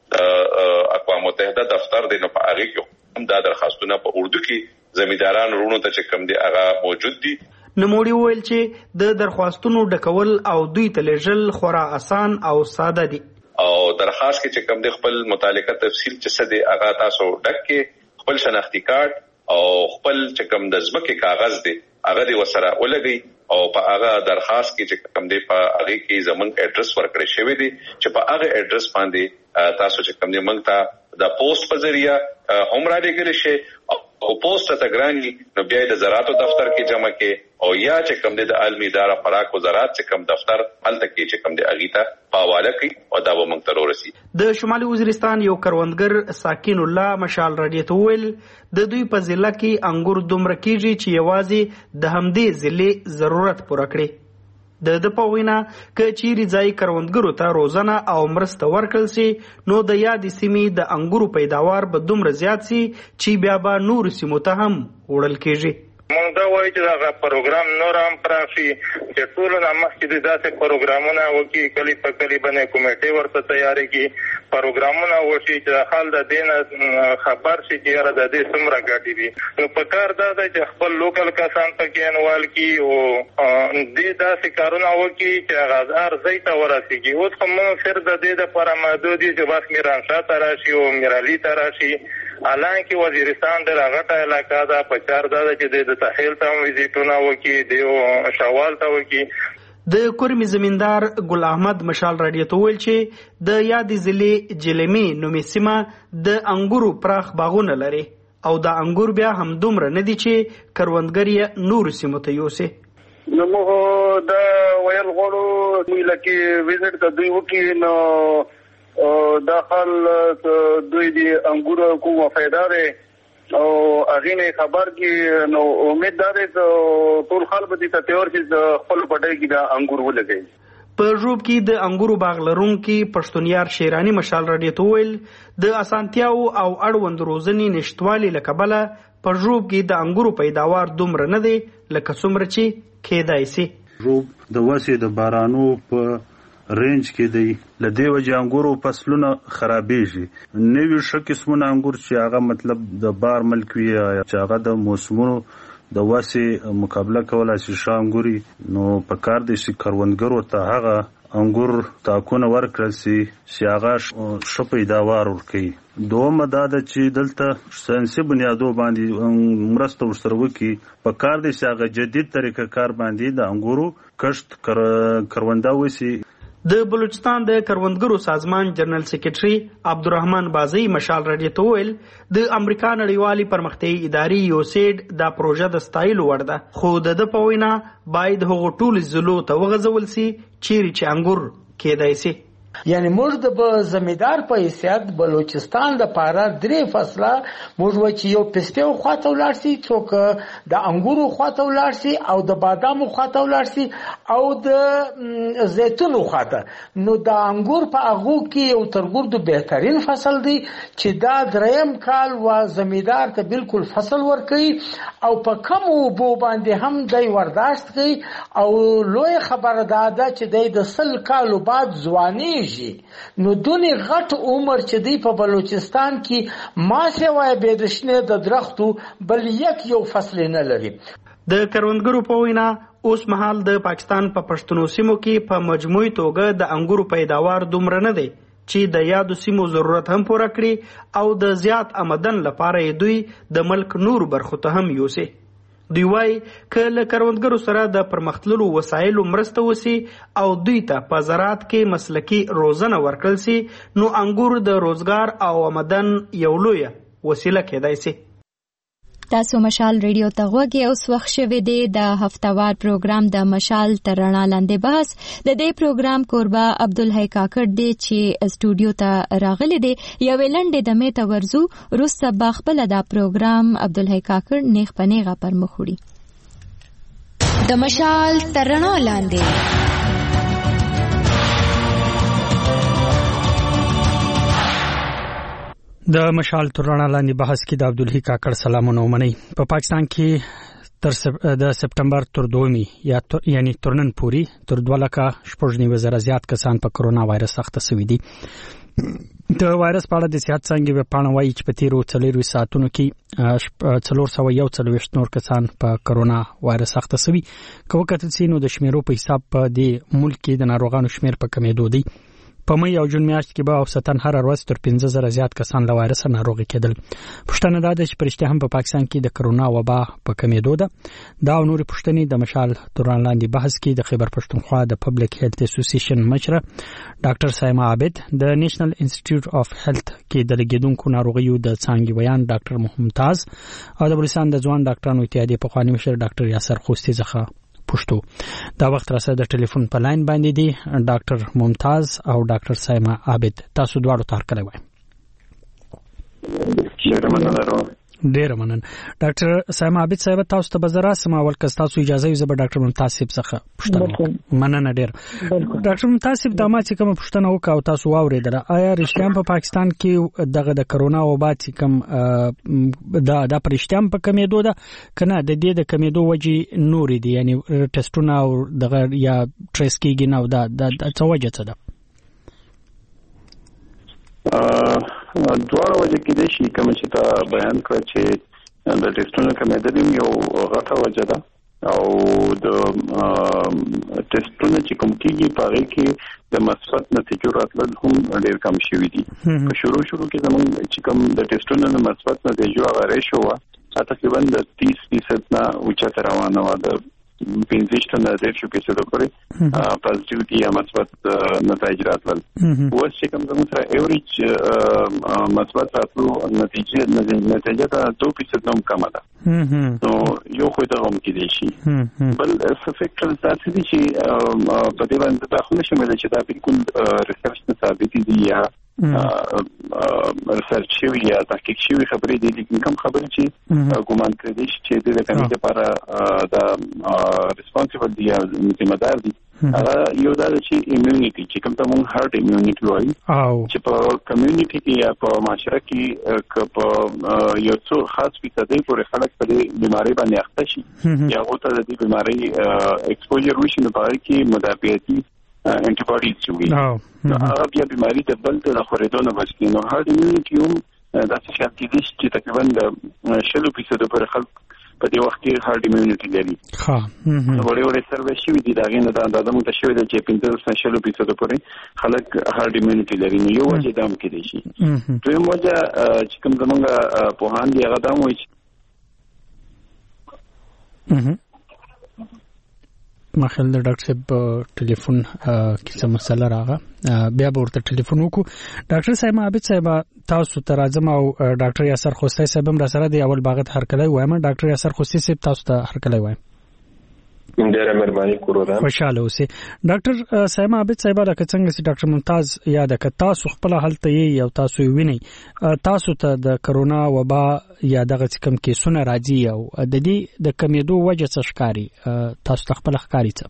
اقوام متحده دفتر دی نو په هغه کې هم دا درخواستونه په اردو کې زمینداران ورونو ته چې کوم دی هغه موجود دي. نوموړي وویل چې د درخواستونو ډکول او دوی ته لیږل خورا آسان او ساده دي او درخواست کې چې کوم دی خپل متعلقه تفصیل چې څه دی هغه تاسو ډک کې خپل شناختی کارت او خپل چې کوم د ځمکې کاغذ دی هغه دی وسره ولګي او په هغه درخواست کې چې کوم دی په هغه کې زمونږ اډرس ورکړی شوی دی چې په هغه اډرس باندې تاسو چې کوم دی موږ ته د پوسټ په ذریعہ هم را لګل شي او پوسټ ته ګرانی نو بیا د زراعت دفتر کې جمع کې او یا چې کوم دی د عالمي اداره خوراک وزارت چې کوم دفتر هلته کې چې کوم دی اغیته پاواله کوي او دا به موږ ته ورسي. د شمالي وزیرستان یو کروندګر ساکن الله مشال رادیو ته ویل د دوی په ضلع کې انګور دومره کیږي چې یوازې د همدې ضلع ضرورت پوره کړي. د پوینا ک چیرې ځای کروندګرو ته روزانه او مرسته ورکړل شي نو د یادې سیمې د انګورو پیداوار به دومره زیات شي چې بیا به نور سیمو ته هم وړل کیږي. مونږ دا وایو چې دا پروګرام نور هم پرافي چې ټول نه مخکې داسې پروګرامونه وکړي کلی په کلی باندې کمیټې ورته تیاری کی پروګرامونه وشي چې حال د دین خبر شي چې یاره د دې څومره ګټې دي نو په کار دا ده چې خپل لوکل کسان پکې انوال کی او دې داسې کارونه وکړي چې غزار ځای ته ورسیږي. اوس خو موږ صرف د دې لپاره محدود دي چې بس میرانشاه ته راشي او میرالي ته راشي حالانکه وزیرستان د راغټه علاقه ده په چار ده چې د تحیل ته وزیټونه وکړي د شوال ته وکړي. د کورمي زمیندار ګل احمد مشال رادیو ته ویل چې د یادې ضلع جلمي نومي سیمه د انګورو پراخ باغونه لري او د انګور بیا هم دومره نه دي چې کروندګر یې نور سیمو ته یوسي. نو موږ دا ویل غواړو چې لکه وزټ ته دوی وکړي نو دا حال دوی دی انګور کومه فائدہ ده او هغه نه خبر کی نو امید ده چې ټول خلک به د تیور چې خپل پټای کې دا انګور ولګي. په ژوب کې د انګورو باغ لرونکي پښتونیار شیرانی مشال رادیو ته ویل د اسانتیاو او اړوند روزنې نشټوالي لکبله په ژوب کې د انګورو پیداوار دومره نه دی لکه څومره چې کېدای شي. ژوب د وسې د بارانو په رینج کې دی لدې وجه انګورو فصلونه خرابېږي. نوي ښه قسمونه انګور چې هغه مطلب د بار ملک وي چې هغه د موسمونو د وسې مقابله کولای شي ښه انګوري نو په کار دی چې کروندګرو ته هغه انګور تاکونه ورکړل شي چې هغه ښه پیداوار ورکوي. دومره دا ده چې دلته ساینسي بنیادو باندې مرسته ورسره وکړي په کار دی چې هغه جدید طریقه کار باندې د انګورو کښت کرونده وشي. د بلوچستان د کروندګرو سازمان جنرال سیکریټري عبدالرحمن بازي مشال رادیو ته ویل د امریکا نړیوالې پرمختیایي ادارې یوسیډ دا پروژه د ستایلو وړ ده خو د په وینا باید هغه ټول ضلعو ته وغځول شي چیرې چې انګور کېدای شي. یعنی موږ د زمیندار په حیثیت بلوچستان د پاره درې فصله موږ و چې یو پسته خواته ولاړ شي څوک د انګورو خواته ولاړ شي او د بادامو خواته ولاړ شي او د زیتونو خواته نو د انګور په هغه کې یو ترګردو بهترین فصل دی چې دا دریم کال و زمیندار ته بالکل فصل ورکړي او په کم وبو باندې هم دای ورداشت کوي او لوی خبره ده چې د 100 کالو بعد ځواني نو دونی غټ عمر چې دی په بلوچستان کې ما سوای بيدشنه د درختو بل یو فصل نه لري. د کروندګرو په وینا اوس مهال د پاکستان په پښتنو سیمو کې په مجموعي توګه د انګورو پیداوار دومره نه دی چې د یادو سیمو ضرورت هم پوره کړي او د زیات آمدن لپاره دوی د ملک نور برخو ته هم یوسي. دوی وایي که له کروندګرو سره د پرمختللو وسایلو مرسته وشي او دوی ته په زراعت کې مسلکي روزنه ورکړل شي نو انګور د روزګار او آمدن یو لویه وسیله کېدای شي. تاسو مشال ریډیو ته غوږی اوس وخت شوه دی د هفتوار پروګرام د مشال ترڼا لاندې بحث د دې پروګرام کوربه عبدالحی کاکړ دی چې استودیو ته راغلی دی یو لنډه د میته ورزو روسته بخبل د پروګرام عبدالحی کاکړ نیغ پنیغه پر مخوړي. د مشال ترڼا لاندې د مشال ترڼا لاندې بحث کې د عبدالحی کاکړ سلامونه ومني. په پاکستان کې د سپټمبر تر 2 یعنی تر نن پورې تر 2,14,000 زیات کسان په کرونا وایرس اخته شوي دي. د وایرس په اړه د صحت څنګه په پاڼه وایي چې په تیرو 4 ساعتونو کې 441 نور کسان په کرونا وایرس اخته شوي. که وکتل سي نو د شمیرو په حساب په دې ملک کې د ناروغانو شمیر په کمیدو دی. په مې او جون میاشت کې به اوسطن هر ورځ تر 15,000 زیات کسان له وایرس ناروغ کېدل. پښتنه دا ده چې پرشته هم په پاکستان کې د کرونا وبا په کمیدو ده. دا او نور پښتني د مشال توران لاندې بحث کې د خیبر پښتونخوا د پبلک هیلث اسوسییشن مشره ډاکټر سایما عابد، د نیشنل انسټیټیوټ اف هیلث کې د لګیدونکو ناروغیو د څانګې ویان ډاکټر ممتاز او د بلوچستان د ځوان ډاکټرانو اتحادیې په خواني مشر ډاکټر یاسر خوستي څخه پښتو. دا وخت راځه د ټلیفون په لاین باندې دی ډاکټر ممتاز او ډاکټر سایما عابد. تاسو دواړو ته هرکلی وایم. ډیره مننه. ډاکټر سایما عابد صاحب تاسو ته بزرا سم اول که تاسو اجازه یې زبر ډاکټر ممتاز صاحب څخه پښتنه مننه ډیر. ډاکټر ممتاز صاحب د ما چې کوم پښتنه وکاو تاسو واوریدل آیا رښتیا په پاکستان کې دغه د کرونا وبا چې کوم د پرشتام په کمیدو ده کنه د دې د کمیدو وجې نور دي یعنی ټیسټونه او دغه یا ټریس کیږي نو دا څه وجه څه ده؟ دواړه وجه کې دي شي کوم چې تا بیان کړ چې د ټیسټونو کمیدل یو غټه وجه ده او د ټیسټونو چې کوم کېږي په هغه کې د مثبت نتیجو راتلل هم ډېر کم شوي دي. په شروع کې زموږ چې کوم د ټیسټونو د مثبت نتیجو هغه ریشو وه تقریبا د 30% نه اوچته روانه وه، د 15 نه 10% پورې پازیټیوټي یا مثبت نتایج راتلل. اوس چې کوم زموږ سره ایوریج مثبت راتلو نتیجه ده 2% هم کمه ده. نو یو خو دغه هم کېدای شي. بل فیکټرز داسې دي چې په دې باندې دا خو نشم ویلی چې دا بالکل ریسرچ نه ثابت دي یا ریسرچ شوي یا تحقیق شوي خبرې دي، لیکن کوم خبرې چې ګومان کړی شي چې د کمیټې لپاره دا ریسپانسیبل دي یا ذمہ دار دي هغه یو دا چې ایمیونټي چې کوم ته مونږ هارت ایمیونټي وایي چې په کمیونټي کې یا په معاشره کې په یو څو خاص فیصدي پورې خلک په دې بیمارۍ باندې اخته شي یا هغه ته د دې بیمارۍ ایکسپوژر وشي نو په هغه کې مدافعتي انټي باډیز جوړي هغه بیا بیماری د بل د خورېدو نه بچي. نو هارت ایمیونټي هم داسې شرط کېدای شي چې تقریبا د 60% پورې خلک په دې وخت کې هارت ایمیونټي لري. وړې سروې شوي دي د هغې نه دا اندازه موږ ته شوې ده چې 15% پورې خلک هارت ایمیونټي لري. نو یو وجه دا هم کېدای شي. دویم وجه چې کوم زمونږ پوهان دي هغه دا هم وایي چې ما خیال د ډاکټر صاحب ټلیفون کې څه مسله راغله، بیا به ورته ټلیفون وکړو. ډاکټر صاحب عابد صاحب تاسو ته راځم او ډاکټر یاسر خوستی صاحب هم راسره دی. اول باغت هرکلی وایم. ډاکټر یاسر خوستی صاحب تاسو ته هرکلی وایم. ډیره مهرباني کوم. خوشاله اوسئ. ډاکټر سایما عابد صاحب دا څنګه چې ډاکټر ممتاز یاد کړ تاسو خپل حالت یې او تاسو وینئ تاسو ته د کرونا وبا یا دغه کوم کیسونه راځي او د دې د کمیدو وجه څه ښکاري تاسو ته خپل ښکاري څه؟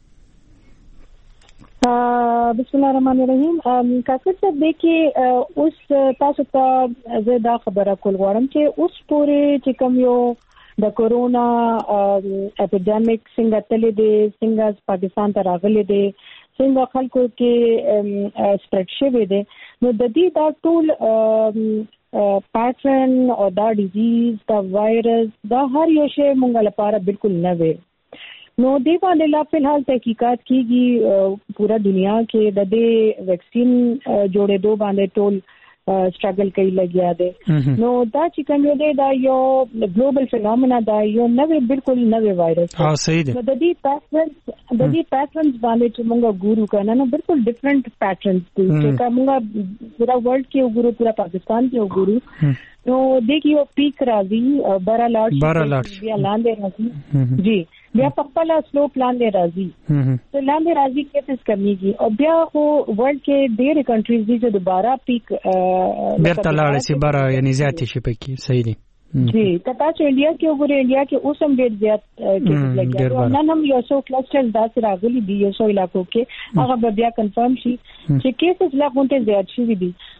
بسم الله الرحمن الرحیم. کاکر صاحب دیکھیے اوس تاسو ته زه دا خبره کول غواړم چې اوس پورې چې کوم یو د کورونا اپیډیمیک څنګه تللی دی، څنګه پاکستان ته راغلی دی، څنګه خلکو کې سپریډ شوی دی، نو د دې دا ټول پیټرن او دا ډیزیز دا وایرس دا هر یو شی مونږ لپاره بالکل نوی. نو دې باندې لا فلحال تحقیقات کیږي پورا دنیا کې د دې ویکسین جوړېدو باندې ټول سټرګل کوي لګیا دي. نو دا چې کوم دی دا یو ګلوبل فینومنا دا یو نوې بالکل نوې وایرس ها صحیح دی. د دې پیټرنز باندې چې موږ ګورو کنه نو بالکل ډیفرنٹ پیټرنز دي چې موږ پورا ورلد کې وګورو پورا پاکستان کې وګورو نو دیکھیو پیک راځي بارا لاټ بیا لاندې راځي جی بیا په خپل سلو پلان دی راځي ته لاندې راځي کیسز کمیږي او بیا خو ورلد کې ډېر کنټریز دي چې دوباره پیک بیرته لاړ شي بارا یعنی زیات شي پکې صحیح دی جی تاسو انډیا کې وګورئ انډیا کې اوس هم ډېر زیات کیسز لګیا نن هم یو څو کلسټرز داسې راغلي دي یو څو علاقو کې هغه بیا کنفرم شي چې کیسز لا غونډه زیات شي دي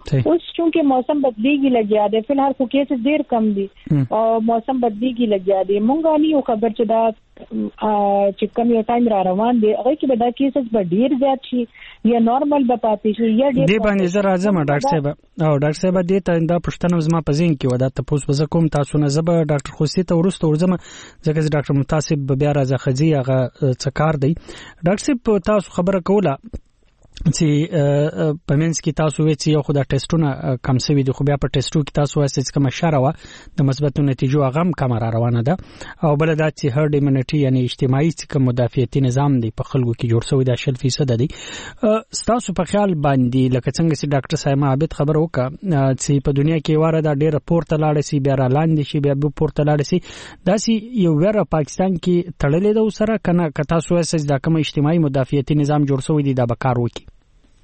اوس چونکه موسم بدلیږي لګیا دی فلحال خو کیسز ډیر کم دي او موسم بدلیږي لګیا دی مونږ نه یو خبر چې دا چې کم یو ټایم را روان دی هغه کې به دا کیسز به ډیر زیات شي یا نارمل به پاتې شي یا ډیر دی باندې زه راځم ډاکټر صاحب او ډاکټر صاحب دې ته دا پښتنه زما په ذهن کې و دا تاسو به کوم تاسو نه زب ډاکټر خوسي ته ورسته ورځم ځکه چې ډاکټر متاسب بیا راځه خزي هغه څه کار دی ډاکټر صاحب تاسو خبره کوله چې پمنس کې تاسو وې چې یو خدای ټیسټونه کم سوي دي خو بیا په ټیسټو کې تاسو واسه چې کوم اشاره و د مثبتو نتیجو هغه کم را روانه ده او بل دا چې هرډ ایمونټي یعنی اجتماعي چې کوم مدافعتي نظام دی په خلکو کې جوړ شوی دا 0% دی تاسو په خیال باندې لکه څنګه چې ډاکټر صاحب عابد خبر وکړه چې په دنیا کې واره دا ډېر پورته لاړ شي بیا را لاندې شي بیا به پورته لاړ شي دا چې یو ور پاکستان کې تړلې ده سره کنه که تاسو واسه دا کوم اجتماعي مدافعتي نظام جوړ شوی دی دا به کار وکړي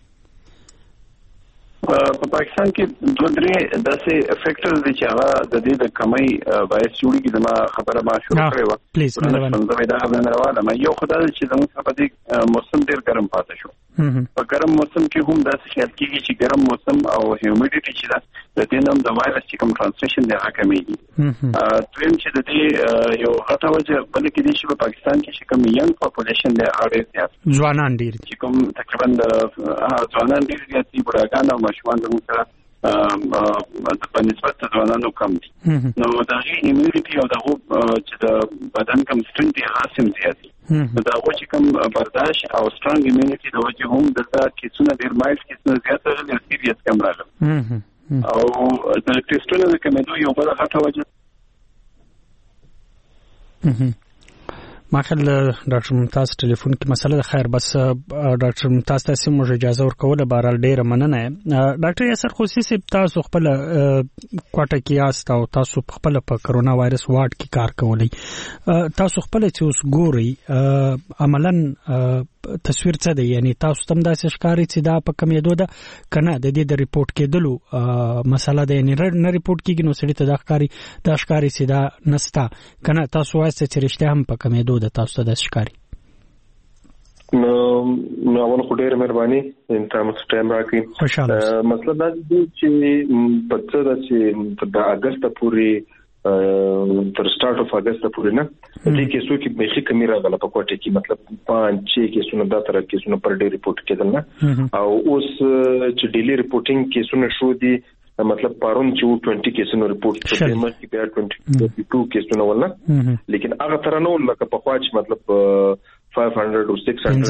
په پاکستان کې دوه درې داسې فیکټرز دي چې هغه د دې د کمای باعث جوړیږي د ما خبره ما شروع کړې و پلیز مې دا خبره راواله مې یو خدای چې زموږ په دې موسم ډیر ګرم پاتې شو په ګرم موسم کې هم داسې خیال کېږي چې ګرم موسم او هیومیډیټي چې ده د دې نوم د وایرس چې کوم ټرانسمیشن دی هغه کمیږي دویم چې د دې یو غټه وجه بل کې دي چې په پاکستان کې چې کوم ینګ پاپولیشن دی هغه ډېر زیات ځوانان ډېر چې کوم تقریبا د ځوانان ډېر زیات دي بوډاګان او ماشومان زموږ سره په نسبت د ځوانانو کم دي نو د هغې ایمیونټي او دغه چې د بدن کوم سټرنګ دی هغه هم زیات دي نو د هغو چې کوم برداشت او سټرانګ ایمیونټي د وجې هم دلته کیسونه ډېر مایلډ کیسونه زیات راغلي او سیریس کم راغلي او د ټیسټونو د کمیدو یو بله غټه وجه ما خل ډاکټر ممتاز ټلیفون کې مسله د خیر بس ډاکټر ممتاز تاسو موږ اجازه ورکوله بهرال ډیره مننه ډاکټر یاسر خوسی صاحب تاسو خپل کوټه کې یاست او تاسو خپل په کرونا وایرس وارډ کې کار کولی تاسو خپل چې اوس ګوري عملاً تصویر څه دی یعنی تاسو تم داسې ښکاري چې دا په کمیدو ده کنه د دې د ریپورت کېدلو مسله ده یعنی نه ریپورت کیږي نو سړي ته دا ښکاري چې دا نستا کنه تاسو وایي چې رښتیا هم په کمیدو ده تاسو ته دا ښکاري نو اول خو ډېر مهرباني ان تاسو ټایم راکړئ مطلب دا دی چې په څه ده چې د اگست پورې تر سٹارټ اف اگست پورې نه دې کې څو کې به کمی راغله په کوټه کې مطلب 5-6 کیسونه دا تر کیسونه پر ډے ریپورت کېدل نه او اوس چې ډیلی ریپورټینګ کیسونه شو دي مطلب پرون چې 20 کیسونه ریپورت کړي مې کې بیا 22 کیسونه ولا لیکن هغه تر نو لکه په خواچ مطلب 500 or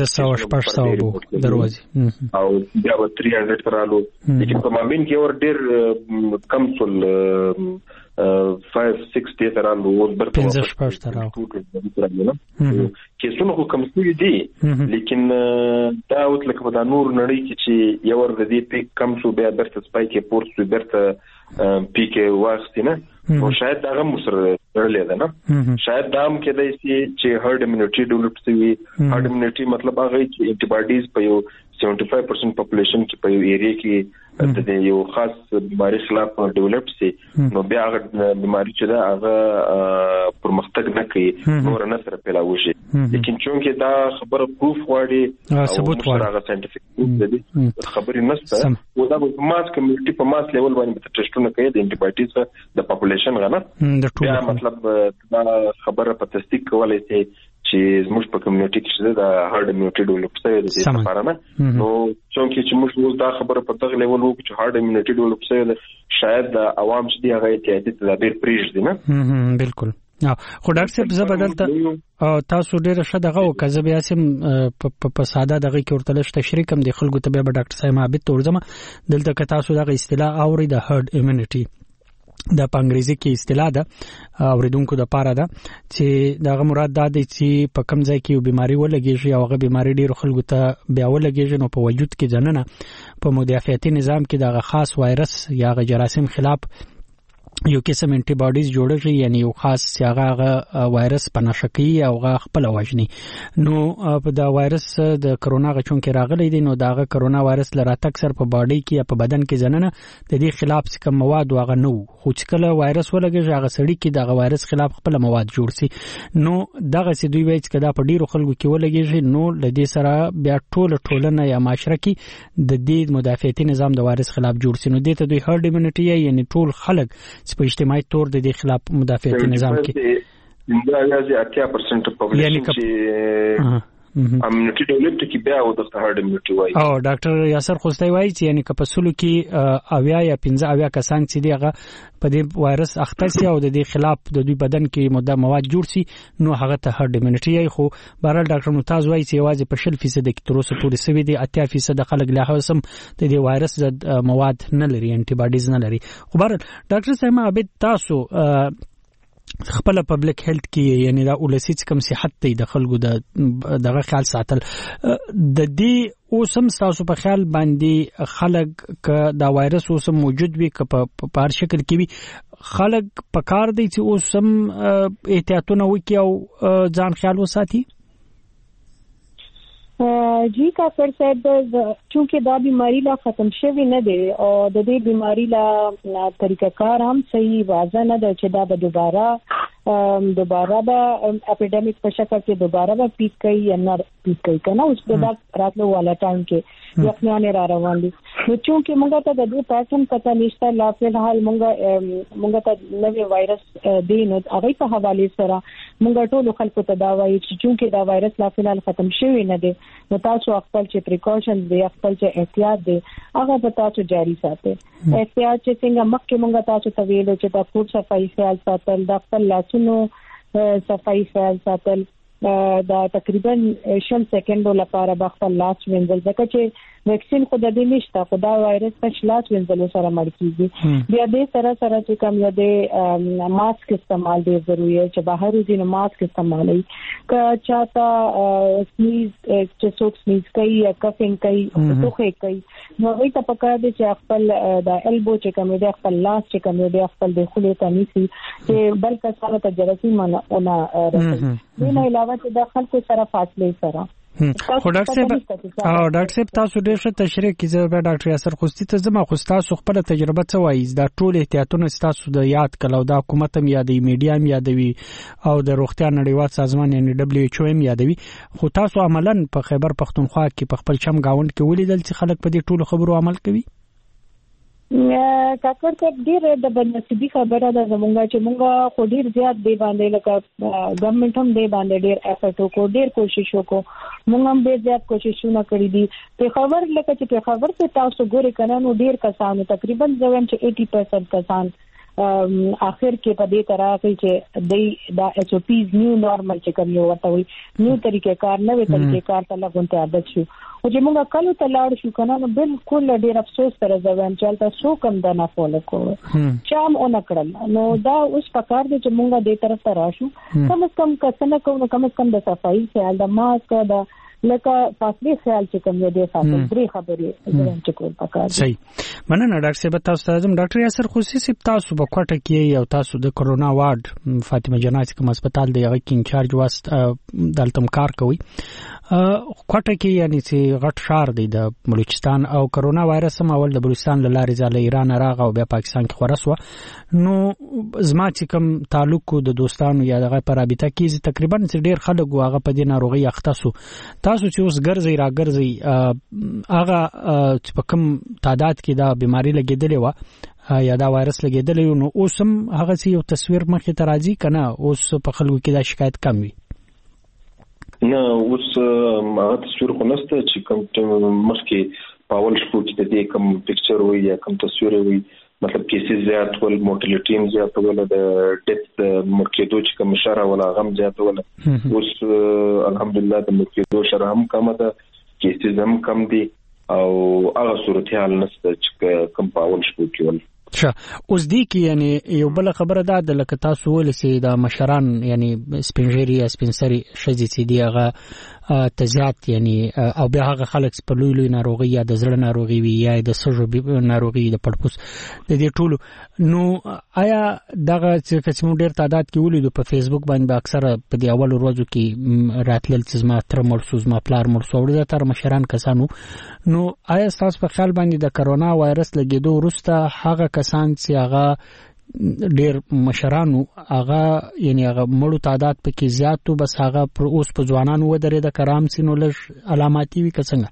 600 دروازي او بیا 300 ترالو لیکن په مابین کې اور ډېر کم څول 5-6 دې ترالو او برته 15 ترالو کیسونه کوم څه دي لیکن دا اوس لکه په نور نړۍ کې چې یو ور د دې پیک کم شو بیا برته سپای کې پورت شو برته پیک واغستینه او شاید دا هم سره تړلې ده نه شاید دا هم کې دی چې هرډ ایمونټي ډیولپ شي هرډ ایمونټي مطلب هغه چې انټي باډیز په یو 75% پاپولیشن کې په یو ایریا کې د یو خاص بیماری خلاف ډیولپ شي نو بیا هغه بیماری چې دا هغه پرمختګ نه کوي نور نه سره پیلاوي شي لیکن چونکه دا خبره پروف غواړي ثبوت غواړي هغه ساينټیفیک خبرې نشته او دا په ماس کمیونټي په ماس لیول باندې ټیسټونه کوي د انټي باډیز د پاپولیشن غنه بیا مطلب دا خبره په تصدیق کولای شي چې زموږ په کمیونټي کې د هارډ ایمونټي ډیولپ شوی د دې لپاره نه نو څنګه چې موږ دا خبره په دغه لیول وکړو چې هارډ ایمونټي ډیولپ شوی د شاید د عوام چې دی هغه احتیاطي تدابیر پریږدي نه بالکل خو ډاکټر صاحب زه بدلته تاسو ډیره ښه دغه وکړه بیا سم په ساده دغه کې ورته تشریح کوم د خلکو ته بیا ډاکټر صاحب عابد ورځم دلته که تاسو دغه اصطلاح اوري د هارډ ایمونټي د په انګریزي کې اصطلاح ده اوریدونکو د پاره ده چې دغه مراد دا دی چې په کم ځای کې یو بیماری ولګیږي او هغه بیماری ډیرو خلکو ته بیا ولګیږي نو په وجود کې ځننه په مدافعتي نظام کې دغه خاص وایرس یا غ جراثیم خلاف یو قسم انټي باډیز جوړږي یعنی یو خاص هغه وایرس پناشکی او هغه خپل وژني نو په دا وایرس د کرونا غچون کې راغلی دی نو دا کرونا وایرس لراتک سر په باډي کې یا په بدن کې ځننه د دې خلاف څه مواد واغه نو خو چې کله وایرس ولګي هغه سړی کې دا وایرس خلاف خپل مواد جوړ سي نو دغه سي دوی وایي چې دا په ډیرو خلکو کې ولګي نو لدې سره بیا ټولنه یا معاشره کې د دې مدافعتي نظام د وایرس خلاف جوړ سي نو دې ته دوی هرډ ایمونټي یعنی ټول خلک په اجتماعي تور د دې خلاف مدافعتي نظام کې دا یازي 80% پاپولیشن چې امنیټي ډیولپډ کې بیا او د هارډ امنیټي وایي او ډاکټر یاسر خوستای وایي چې یعنی کپسولو کې اویا یا 15 کسان چې دیغه په دې وایرس اخته سي او د دې خلاف د دوی بدن کې مواد جوړ سي نو هغه ته هارډ امنیټي خو بهرحال ډاکټر ممتاز وایي چې یوازې په 0% کې تر اوسه پورې سوي دي 80% خلک لا هم د دې وایرس د مواد نه لري انټي باډیز نه لري خو بهرحال ډاکټر صاحب عبد تاسو خپل پبلک هیلث کې یعنی دا ولسی کم صحت ته د خلکو دغه خیال ساتل د دې اوسم تاسو په خیال باندې خلک ک دا وایرس اوسم موجود وي ک په پار شکل کې وي خلک په کار دی چې اوسم احتیاطونه وکي او ځان خیال وساتي جی کاکر صاحب چونکه دا بیماری لا ختم شوی نه دی او د دې بیماری لا طریقه کار هم صحیح واضح نه ده چې دا به دوباره به اپیډمیک په شکل کې دوباره به پیک کوي یا نه پیک کوي کنه اوس دا راتلو والا ټایم کې یقیناً را روان دي نو چونکه موږ ته د دې پیټرن پتا نشته لا فلحال موږ ته نوې وایرس دی نو هغه په حواله سره موږ ټول خلکو ته دا وایي چې چونکه دا وایرس لا فلحال ختم شوی نه دی نو تاسو خپل چې پریکاشن دی خپل چې احتیاط دی هغه به تاسو جاری ساتئ احتیاط چې څنګه مخکې موږ تاسو ته ویلو چې تاسو خپل صفائی خیال ساتل د خپل لاسونو صفائی خیال ساتل دا تقریبا 6 سکندو لپاره بخپل لاس وینځل ځکه چې ویکسین خو د دې نشته خو دا وایرس په لاس وینځلو سره مړ کیږي بیا دې سره چې کوم یو د ماسک استعمال ډیر ضروري دی چې بهر دې نو ماسک استعمالي که چاته سنیز چې څوک سنیز کوي یا کفینګ کوي توخه کوي نو هغه ته پکاره دي چې خپل د البو چې کوم دی خپل لاس چې کوم دی خپل د خولې ته نيسي چې بلکې سره ته جراثیم نه راځي دې نه علاوه چې د خلکو سره فاصله سره خو ډاکټر صاحب تاسو ډېر ښه تشریح کیږي به ډاکټر یاسر خوستی ته زما خو تاسو خپل تجربه څه وایي دا ټول احتیاطونه تاسو د یاد کلو دا حکومت هم یادوي میډیا هم یادوي او د روغتیا نړیوال سازمان یعنی WHO هم یادوي خو تاسو عملاً په خیبر پختونخوا کې په خپل چم گاوند کې ولیدل چې خلک په دې ټولو خبرو عمل کوي کاکر صاحب ډیر د بدنصیبی خبره ده زمونږ چې مونږ خو ډیر زیات دی باندې لکه ګورنمنت هم دی باندې ډیر افورت وکړو ډیر کوشش وکړو مونږ هم ډیر زیات کوششونه کړې دي په خبر لکه چې په خبر ته تاسو ګوري کنه نو ډیر کسانو تقریبا زویم چې 80% کسان اخر کې په دې طرح چې دا SOPs نیو نارمل چې کوم یو وته وي نیو طریقې کار نه وي طریقې کار ته لګونته عادت شو او چې موږ کله ته لاړ شو کنه نو بالکل ډیر افسوس سره ځوان چلته سو کم دا نه فالو کوو چام اون کړل نو دا اوس پکار دي چې موږ دې طرف ته راشو کم از کم کسنه کوو کم از کم د صفائی خیال د ماسک د لکه فاصله خیال چې کوم دی فاصله درې خبرې زموږ چې کول پکار دي صحیح مننه ډاکټر صاحب تاسو ته ډاکټر یاسر خوسی تاسو په کوټه کې او تاسو د کرونا وارډ فاطمه جنات کوم هسپتال دی هغه کې انچارج واست دلته کار کوي کوټه کې یعنی چې غټ شهر دی د بلوچستان او کرونا وایرس هم اول د بلوچستان له لارې ځاله ایران راغی او بیا پاکستان کې خورسوه نو زما چې کوم تعلق د دوستانو یا دغه پر رابطه کې تقریبا ډیر خلک هغه په دې ناروغي اخته سو تاسو چې اوس ګرځي را ګرځي هغه چې په کوم تعداد کې دا بیماری لګیدلې و یا دا وایرس لګیدلې نو اوس هم هغه یو تصویر مخې ته راځي کنه اوس په خلکو کې دا شکایت کم وي نه اوس هغه تصویر خو نشته چې کوم مخکې پاول شپو کې د دې کوم پکچر وي یا کوم تصویر وي مطلب کیسې زیات ول مورټالیټي هم زیات ول د ډیث مرکېدو چې کوم شره ولا غم زیات ول اوس الحمدلله د مرکېدو شره هم کم ده کیسې هم کم دي او هغه صورتحال نشته چې کوم پاول شپو کې ول اوس دی کې یعنی یو بل خبره ده د لکه تاسو ولسی د مشران یعنی سپینجری یا سپینسری شذې چې دی هغه تزيات یعنی او بیا هغه خلک په لوی ناروغي یا د زړه ناروغي وي یا د سږو ناروغي د پړپوس د دې ټولو نو آیا دغه چې موږ ډیر تعداد کې ولیدو په فیسبوک باندې اکثره په دې اول ورځو کې راتلل چې ما تر مرسوز ما پلار مرسو ورته تر مشران کسانو نو آیا تاسو په خیال باندې د کرونا وایرس لګیدو وروسته هغه کسان چې هغه ډیر مشرانو هغه یعنی هغه مړو تعداد پکې زیاتو بس هغه پر اوس په ځوانانو ودرې د کرام سينو لږ علاماتي وي څنګه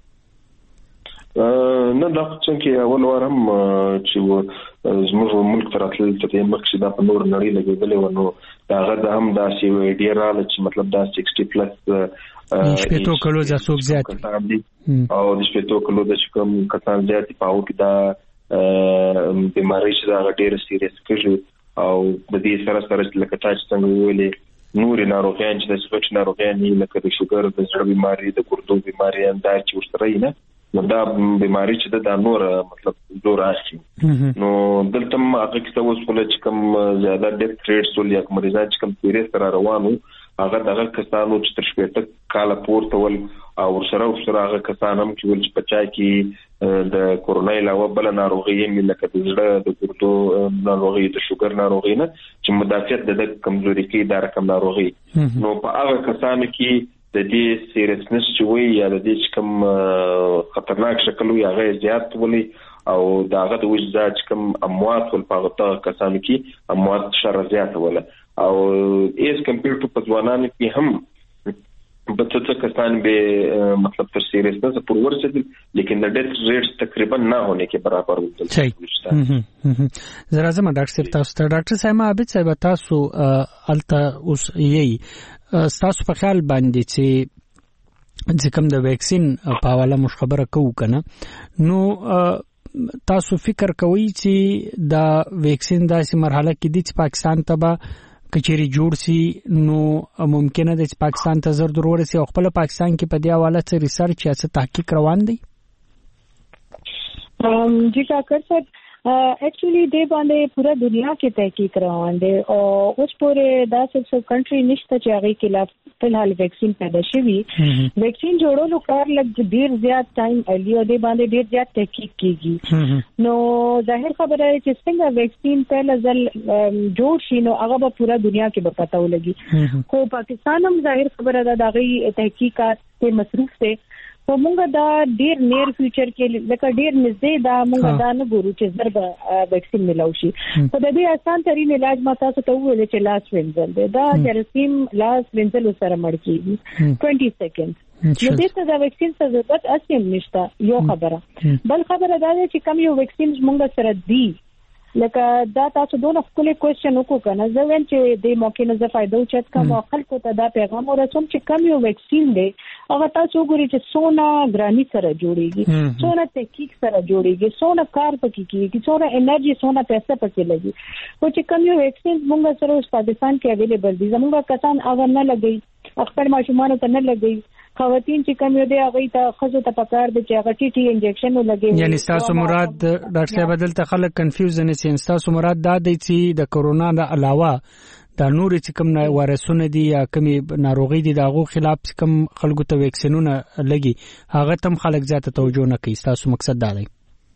نه دا څنګه اول وارم چې زموږ ملک تراتل ته مخکې دا په نور نړۍ لګېدلې و نو دا غد هم دا سی ډیر راځي چې مطلب دا 60 پلس شپږ کلو ځا څوک زیات او د شپږ کلو د کوم کسان زیات په او کې دا بیماری چې دا ډېر سیریس کېږي او د دې سره لکه تاسو څنګه ویلي نور ناروغان چې د سپټ ناروغان لکه د شوګر د زړه بیماری د ګردو بیماری دا چې ورسره نه نو دا بیماری چې دا نور مطلب زور اخلي نو دلته هغه کې اوس په لچ کم زیاده ډېر ټریډ سول یا مریضان چې کم سیریس سره روانو هغه دغه کسانو چې تر شپږ کال پورته ول او سره هغه کسان هم چې ول چې پچا کې د کورونا علاوه بل ناروغي یې لکه د زړه د ګردو ناروغي د شوګر ناروغي نه چې مدافعت د کمزوري کې د رقم ناروغي نو په هغه کسانو کې د دې سیریسنس چې وي یا د دې کم خطرناک شکل وي هغه زیات ولي او داغه د وجدان کم اموات ول پاغه کسانو کې اموات شر زیات ولا او ایز کمپیر ټو پځوانانو کې هم بچو کسان به مطلب تر سیریسنس پر ورسېدل لیکن د ډیث ریټس تقریبا نه ہونے کې برابر وو زرا زما ډاکټر تاسو ته ډاکټر صاحب عابد صاحب تاسو الته اوس یي تاسو په خیال باندې چې کوم د ویکسین په حواله مش خبره کوو کنه نو تاسو فکر کوئ چې دا ویکسین داسې مرحله کې دي چې پاکستان ته به کچېری جوړ سي نو ممکنه ده چې پاکستان ته زر ضرور سي او خپل پاکستان کې په دې حواله څه ریسرچ یا څه تحقیق روان دي جی ډاکټر صاحب actually दे باندې پورا دنیا کې تحقیق روان دي او اوس پورې دا څه کنټري نشته چې هغه کې لا فلحال ویکسین پیدا شوی ویکسین جوړولو کار لږ ډیر زیات ټایم الیو دے باندې ډیر زیات تحقیق کیږي نو ظاهر خبره ہے چې څنګه ویکسین پہله ځل جوړ شي نو هغه په پورا دنیا کې به پته ولګي خو پاکستان هم ظاهر خبره ده دغه تحقیقات ته مصروف دي خو موږ دا ډیر نیر فیوچر کې لکه ډیر نږدې دا موږ دا نه ګورو چې ضرب ویکسین ملو شي په دې آسان ترين علاج ما تاسو ته ویل چې لاس وینځل دا جرثیم لاس وینځل سره مړ کیږي 20 سکند نو دې ته دا ویکسین څه ضرورت اصلا نشته یو خبره بل خبره دا چې کوم یو ویکسین موږ سره دی لکه دا تاسو دونه خپل کوېسچن وکړو کنه زه وین چې د موقع نه زه فائدو چت کوم خلکو ته دا پیغام ورسوم چې کوم یو ویکسین دی هغه تاسو ګوري چې سونا ګرانی سره جوړیږي سونا تحقیق سره جوړیږي سونا کار پکې کیږي سونا انرژي سونا پیسې پکې لګي او چې کوم یو ویکسین موږ سره اوس پاکستان کې اویلیبل دي زموږ کسان هغه نه لګي خپل ماشومان ته نه لګي خواتین چې کوم یو دی هغه ته خزو ته پکار دي چې هغه ټي انجکشن ولګي یعنی تاسو مراد ډاکټر صاحب بدلته خلک کنفیوزن شي تاسو مراد دا دی چې د کورونا نه علاوه دا نور چې کوم وایرسونه دي یا کومي ناروغي دي دغه خلاف کوم خلکو ته ویکسینونه لګي هغه تم خلک زیاته توجه نه کوي تاسو مقصد دا دی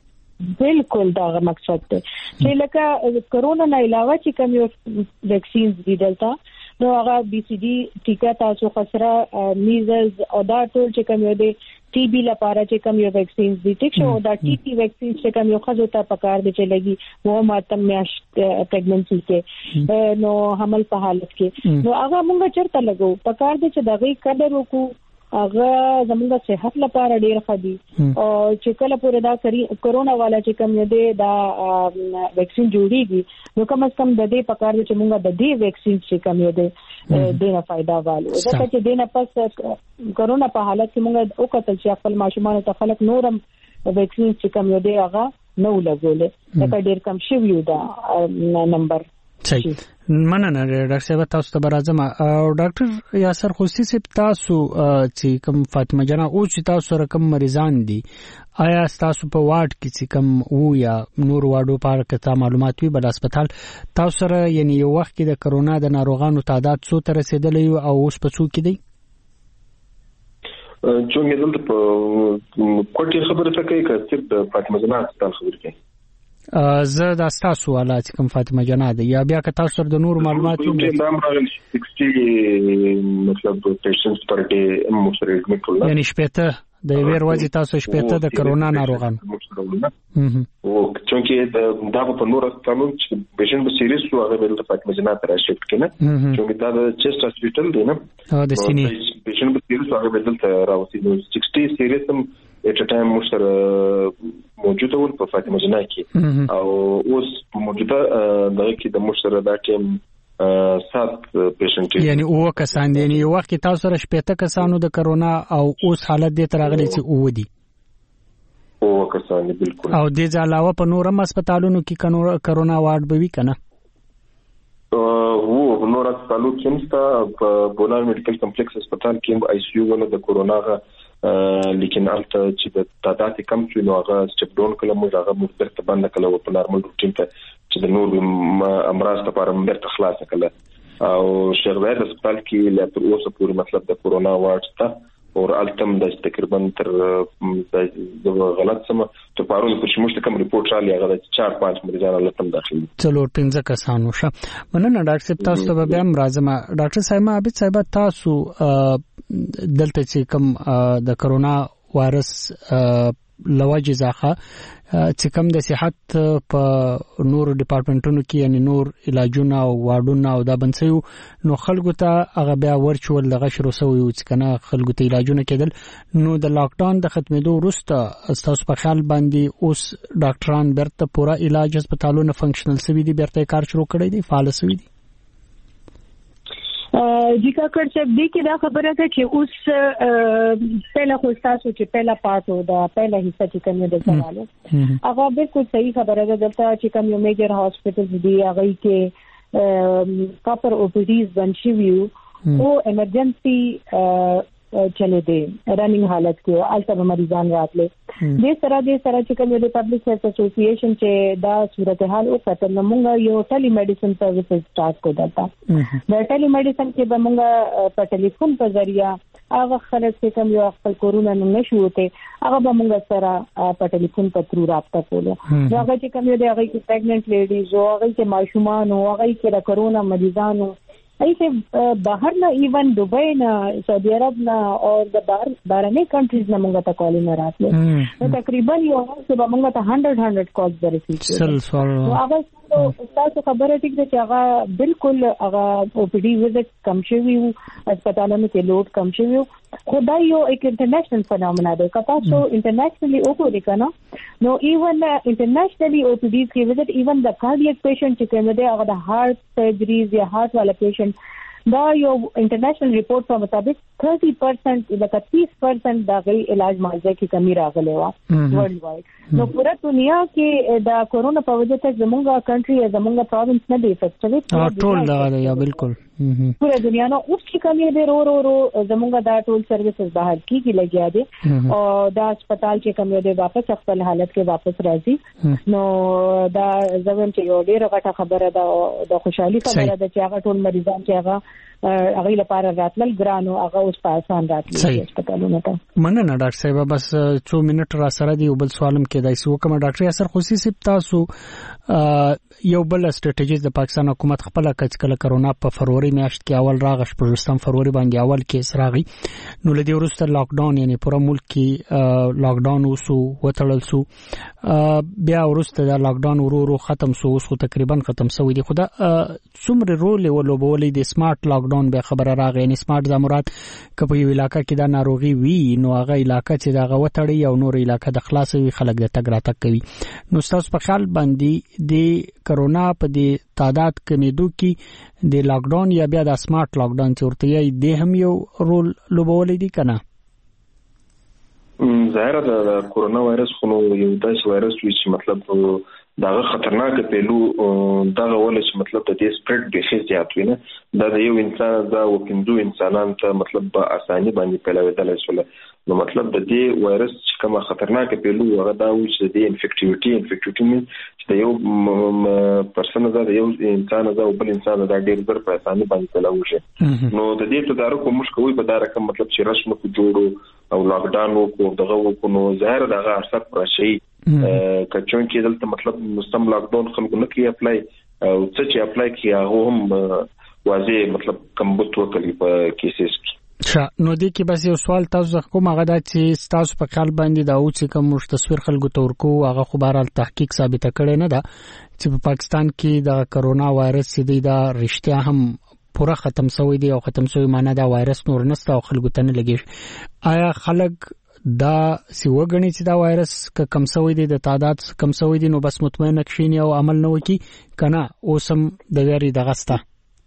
بالکل دا مقصد دی چې لکه کورونا نه علاوه چې کوم یو ویکسینز دي دلته نو هغه بي سي ډي ټیکا تاسو خسره میزلز او دا ټول چې کوم یو دي ټي بي لپاره چې کوم یو ویکسینز دي ټیک شو دا ټي بي ویکسینز چې کوم یو خزو ته پکار دي چې لګي وو ماتم میاش پریګننسي کې نو حمل په حالت کې نو هغه موږ چرته لګو پکار دي چې دغه قدر وکړو هغه زموږ صحت لپاره ډیر ښه دي او چې کله پورې دا کورونا والا چې کوم دی دا ویکسین جوړیږي نو کوم از کم د دې پکار دي چې موږ د دې ویکسین چې کوم دی دینه فائدہ والو دا چې دینه پس کورونا په حالت کې موږ او کتل چې خپل ماشومان ته خلک نورم ویکسین چې کوم دی هغه نو لګولې دا ډیر کم شوی دا نمبر صحیح مننه ډاکټر صاحب تاسو ته راځم او ډاکټر یاسر خوستی صاحب تاسو چې کوم فاطمه جنا او چې تاسو رقم مریضان دي آیا تاسو په واټ کې چې کوم او یا نور واډو په اړه کته معلومات وي بل هسپتال تاسو سره یعنی یو وخت کې د کرونا د ناروغانو تعداد څو تر رسیدلی او اوس په څو کې دی چې دلته په کوټي خبره ته کوي که صرف د فاطمه جناح هسپتال خبره کوي؟ زه دا ستاسو والا چې کوم فاطمه جناح ده یا بیا که تاسو سره د نور معلومات دا راغلی 60 مطلب پیشنټس پر ډے موږ سره ایډمیټ کړل، یعنی شپته د یوې ورځې تاسو شپته د کرونا ناروغان او چونکې دا په نور هسپتالونو چې پیشنټ به سیریس شو هغه به د فاطمه جناح ته راشفټ کړي، چونکې دا د چیسټ هسپتال دی نه او د سینې پیشنټ به سیریس هغه به دلته راوځي. 60 سیریس هم ایټ ا ټایم موږ سره موجوده ول په فاطمه جناح کې، او اوس په موجوده دغه کې د موږ سره دا ټیم 7 پیشنټ یعنی او کسان دي، یعنی یو وخت تاسو سره 15 کسانو د کرونا او اوس حالت دې تر غلې چې او دي او کسان بالکل. او دې علاوه په نورم هسپتالونو کې کرونا وارډ به وي کنه؟ وو نور هسپتالونو کې مستا په بولار میډیکل کمپلیکس هسپتال کې آی سی یو ونه د کرونا لیکن البته چې د تعداد کم شو نو هغه سټپ ډاون کله موږ هغه مرتبط باندې کله په نارمل روټین ته چې د نور امراض لپاره مرتبط خلاص کله، او شیخ زاید هسپتال کې لا تر اوسه پورې مطلب د کرونا وارډ ته او التم د تقریبا تر غلط سم ته پارون پر شموش کوم ریپورت رالی هغه 4-5 مریضان لتم داخلي 4-5 کسانو شه. مننه ډاکټر صاحب، تاسو ته به هم راځم. ډاکټر صاحب عابد صاحب تاسو دلته چې کوم د کرونا وایرس لوجه ځخه چې کوم د صحت په نور ډپارټمنټونو کې یعنی نور علاجونه او واډونه او دا بنسیو نو خلکو ته هغه بیا ورچول دغه شروع شوی چې کنه خلکو ته علاجونه کېدل، نو د لاک ډاون د ختمېدو وروسته تاسو په خیال باندې اوس ډاکټران برته پورا علاج هسپتالونو فنکشنل سوي دي، برته کار شروع کړی دی، فعال سوي دي؟ جی کاکړ صاحب دې کې دا خبره ده چې اوس پہلا خو تاسو چې پہلا پارت و دا پہلا حصہ چې کوم د سوالو هغه بالکل صحیح خبره ده. دلته چې کوم یو میجر هاسپټل دی هغه کې کاپر او پی ډیز بنشي ویو او ایمرجنسي چلے دے رننگ حالت کې الته مریضان راتله دې سره چې کوم د پبلک هیلث اسوسییشن چې دا صورتحال او کتل موږ یو ټیلی میډیسن سرویسز سٹارټ کو دتا د ټیلی میډیسن کې به موږ په ټلیفون په ذریعہ هغه خلک چې کوم یو خپل کورونا نشو وته هغه به موږ سره په ټلیفون په ترو رابطه کوله. هغه چې کوم یو د هغه کې پریګننټ لیډیز او هغه کې ماشومان او هغه کې د کورونا مریضانو ایسے باہر نہ ایون دبئی نہ سعودی عرب نہ اور بارنے کنٹریز نہ منگا تا کال نہ رات لے تقریبا یہ سے منگا تا 100 کالز ریسیو اگر تو تاسو خبره ټیک ده چې هغه بالکل هغه او پی ډی وزټ کم شوی وو، هسپتالونو کې لوډ کم شوی وو. خدای یو یک انټرنیشنل فنومنا ده کتا سو انټرنیشنلی وګورئ کنه نو ایون انټرنیشنلی او پی ډی کې وزټ ایون د کارډیاک پیشنټ چې کوم ده هغه د هارت سرجریز یا هارت والا پیشنټ دا یو انټرنیشنل ریپورت په مطابق 30% لکه 30% دا غي علاج معالجه کې کمی راغلی و ورلد وایډ. نو پورا دنیا کې دا کورونا په وجه ته زمونږه کنټري زمونږه پروینس نه دی افیکټډ ټول دا یا بالکل پورا دنیا نو اوس چې کمی دی رو زمونږه دا ټول سرویسز بهر کیږي لګیا دي او دا هسپتال چې کمی دی واپس خپل حالت کې واپس راځي. نو دا زمون چې یو ډیره غټه خبره ده د خوشحالي خبره ده چې هغه ټول مریضان چې هغه لپاره راتلل ګرانو هغه اوس په آسان راتلل هسپتالونو ته. مننه ډاکټر صاحب، بس 2 منټ را سره دی او بل سوالم کېدای سو کوم ډاکټر یاسر خصوصي تاسو یو بل سټریټیجی د پاکستان حکومت خپل کله کرونا په فروری میاشت کې اول راغش په فروری باندې اول کیس راغی نو لدی ورسته لاک ډاون یعنی پورا ملک کې لاک ډاون وسو وتړل سو بیا ورسته دا لاک ډاون ورو ختم سو اوس تقریبا ختم سوی دی. خدا څومره رول ولوبولې د سمارټ لاک ډاون به خبره راغی یعنی سمارټ زمرات کپه یو علاقہ کې دا ناروغي وی نو هغه علاقہ چې دا غوتړي او نور علاقہ د خلاصوي خلک د تګ راتګ کوي. نو تاسو په خیال باندې د کرونا په دې تعداد کمیدو کې د لاک ډاون یا بیا د سمارټ لاک ډاون چې ورته یې د هم یو رول لوبولې دي کنه؟ ظاهر د کورونا وایرس خو یو داسې وایرس وی چې مطلب دغه خطرناک پیلو دغه ول چې مطلب د دې سپریډ به شي زیات وي نه دا د یو انسان دا و پنځو انسانان ته مطلب په اساني باندې پیلاوي شول نو مطلب د دې وایرس چې کومه خطرناک پیلو هغه دا و چې د انفیکټیویټي مين چې د یو پرسن دا د یو انسان دا او بل انسان دا ډېر زر په اساني باندې پیلاوي شي نو د دې تدارک موږ کوی په دا رقم مطلب چې رسمه کو جوړو او لاک ډاون وکړو دغه وکړو ظاهر دغه اثر پر شي کچون کې دلته مطلب مستم لاک ډاون خلکو نه کوي اپلای او چې اپلای کوي هغه هم واضح مطلب کمبوت وکړي په کیسز کې نو دې کې بس یو سوال تاسو کوم هغه دا چې تاسو په خپل باندې دا او چې کوم تصویر خلکو تور کو هغه خبره تحقیق ثابت کړي نه ده چې په پاکستان کې د کرونا وایرس دی دا رښتیا هم پورا ختم شوی دی او ختم شوی معنی دا وایرس نور نسته او خلکو ته نه لګي آیا خلک دا سیوګنی چې دا وایرس کم شوی دی د تعداد کم شوی دی نو بس مطمئن کښینی او عمل نه وکي کنه اوسم د ویری دغه ستا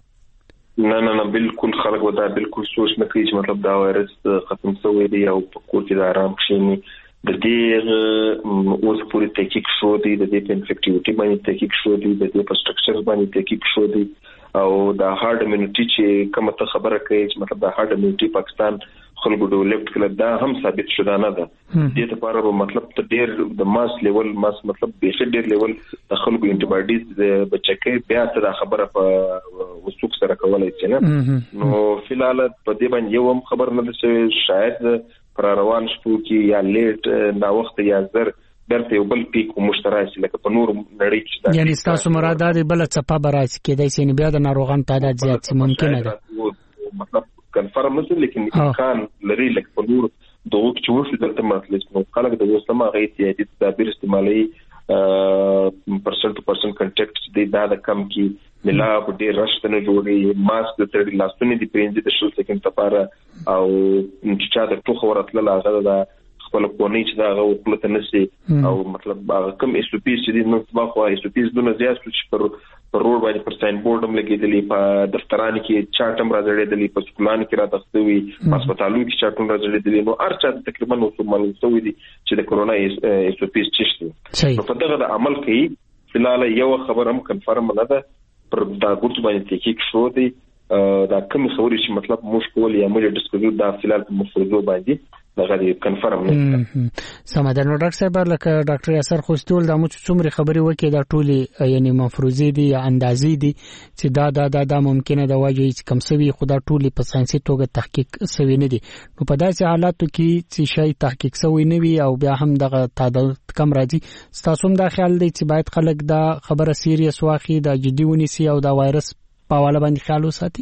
نه بالکل خلک ودا بالکل سوچ نه کوي چې مطلب دا وایرس ختم شوی دی او په کور کې د آرام کښینی د دې اوس پوری تحقیق شو دی د دې په انفیکټیویټي باندې تحقیق شو دی د دې په سټرکچر باندې تحقیق شو دی او د هارد امونټی چې کومه ته خبره کوي چې مطلب د هارد امونټی پاکستان خلکو ډیولپډ کړل دا هم ثابت شوه نه ده دې لپاره به مطلب ته ډیر د ماس لیول مطلب به ډیر لیول د خلکو انټي باډیز بچکه بیا ته خبره په وسوک سره کولای شي نه نو فلال په دې باندې یو هم خبر نه ده چې شاید پر روان شپو کې یا لیټ نا وخت یا زر درته یو بل پیک مشترک لکه په نور نړۍ کې یعنی تاسو مراد دی بل څه په برای کې دای سي بیا د ناروغان تعداد زیات ممکن ده مطلب کنفرم نه لیکن امکان لري لکه په نور دغه چې وشو دلته مطلب نو خلک د وسلمه غیتي د تعبیر استعمالي پرسنټ ټو پرسنټ کنټیکټ دی دا د کم کې ملا په ډیر راشتنه جوړي ماسک د تر لاسونه دی پرنځي د شل سکند لپاره او چې دا ټوخ ورتل هغه دا خپل کونی چې دا غوښتل نشي او مطلب هغه کم اس پی چې دي نو ما خو اس پی دونه زیات چې پر روډ باندې پر ساين بورډ هم لګیدلی په دفترانو کې چارټم راځړېدلی په سکولانو کې راځي په هسپتالونو کې چارټم راځړېدلی نو ارچا تقریبا نو معلوم شوی دي چې د کرونا اس پی چشتي نو په دغه عمل کوي فلال یو خبر هم کنفرم نه ده پر دا ګورت باندې تحقیق شو دی دا کوم خبرې چې مطلب موږ کول یا موږ ډسکوډ دا فلال په مفروضو باندې دغه کنفرم نه سمادر نو ډاکټر صاحب لکه ډاکټر یاسر خوستول د مو څومره خبرې وکي دا ټولي یعنی مفروضي دي یا اندازې دي چې دا ممکنه د واجی کم سوي خدا ټولي په ساينسي توګه تحقیق سوي نه دي نو په داسې حالاتو کې چې شای تحقیق سوي نه وي او بیا هم دغه تعداد کم راځي تاسو هم دا خیال دی چې باید خلک دا خبره سیریس واخلي دا جدي ونیسي او دا وایرس په حواله باندې خیال وساتي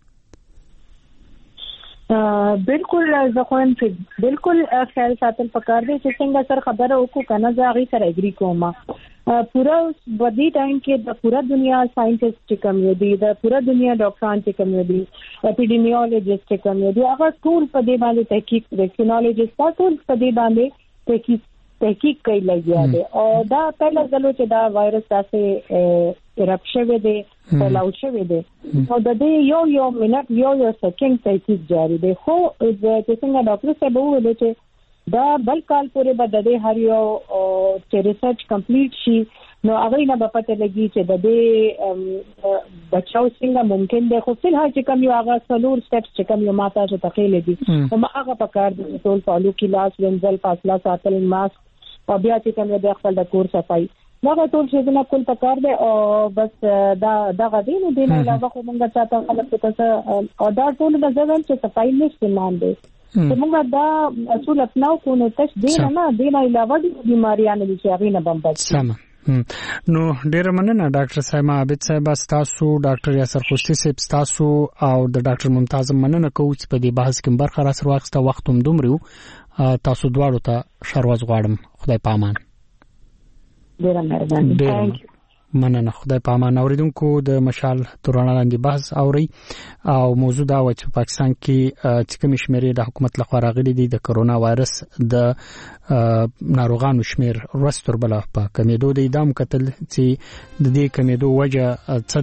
بالکل ځکه چې بالکل خیال ساتل پکار دي چې څنګه سر خبره وکړو کنه زاغي سره اګری کوم پورا بدی ټایم کې د پورا دنیا ساينټیسټ چې کوم دي د پورا دنیا ډاکټران چې کوم دي اپیډیمیولوژیسټ چې کوم دي هغه ټول په دې باندې تحقیق وکینالوژیسټ ټول په دې باندې تحقیق کوي لګیا دي او دا پهله ځلو چې دا وایرس تاسو رپشوي دي فلاو شوی دی نو د دې یو منټ یو سکند تحقیق جاری دی خو چې څنګه ډاکټر صاحب وویل چې دا بل کال پورې به د دې هر یو چې ریسرچ کمپلیټ شي نو هغه نه به پته لګي چې د دې بچاو څنګه ممکن دی خو فلحال چې کوم یو هغه سلور سټیپس چې کوم یو ماته چې تخیل دي نو هغه په کار دي ټول فالو کې لاس وینځل فاصله ساتل ماسک او بیا چې کوم د خپل د کور صفای دا ټول شي نه کول پکار دی او بس دا غوډین دی نه علاوه خو موږ چاته خلک ته او دا ټول د ځوان چې صفای نشته مان دی موږ دا اصول اپناو کو نو تش دی نه علاوه د بیماریانو چې هغه نه بمبد سم نو ډیر مننه ډاکټر صاحب عابد صاحب تاسو ډاکټر یاسر خوستي صاحب تاسو او د ډاکټر ممتاز مننه کوم چې په دې بحث کې برخه را سره واخسته وخت هم دومره تاسو دواړو ته شرواز غواړم خدای پامان ډیر مهرباني مننه خدای پامان اوریدونکو د مشال تورانه لاندې بحث اوري او موضوع دا و چې پاکستان کې چې کوم شمیرې د حکومت لخوا راغلي دي د کرونا وایرس د ناروغانو شمیر ورستر بل په کمیدو د ادم قتل چې د دې کمیدو وجه څه ده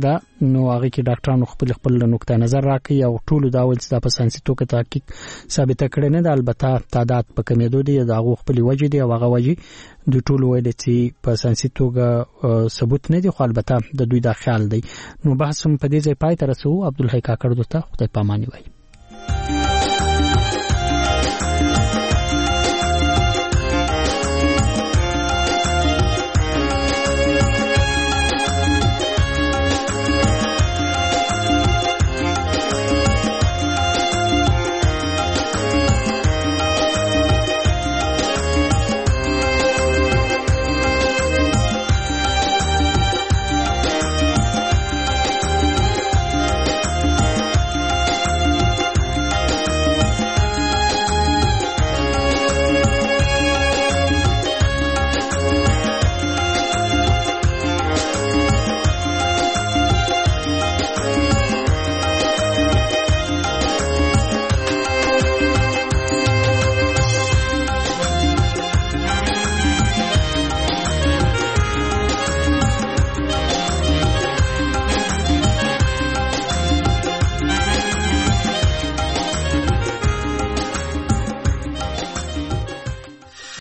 نو هغه کې ډاکټرانو خپل نقطه نظر راکړي او ټول دا ول چې په ساينسي توګه تحقیق ثابت کړي نه ده. البته تعداد په کمیدو دي دا غو خپل وجه دي او هغه وجه د ټول ویل چې په ساينسي توګه ثبوت نه دي، خو البته د دوی دا خیال دی. نو بحث هم په دې ځای پای ته رسو. عبدالحی کاکړ دوته خدای پاماني وای.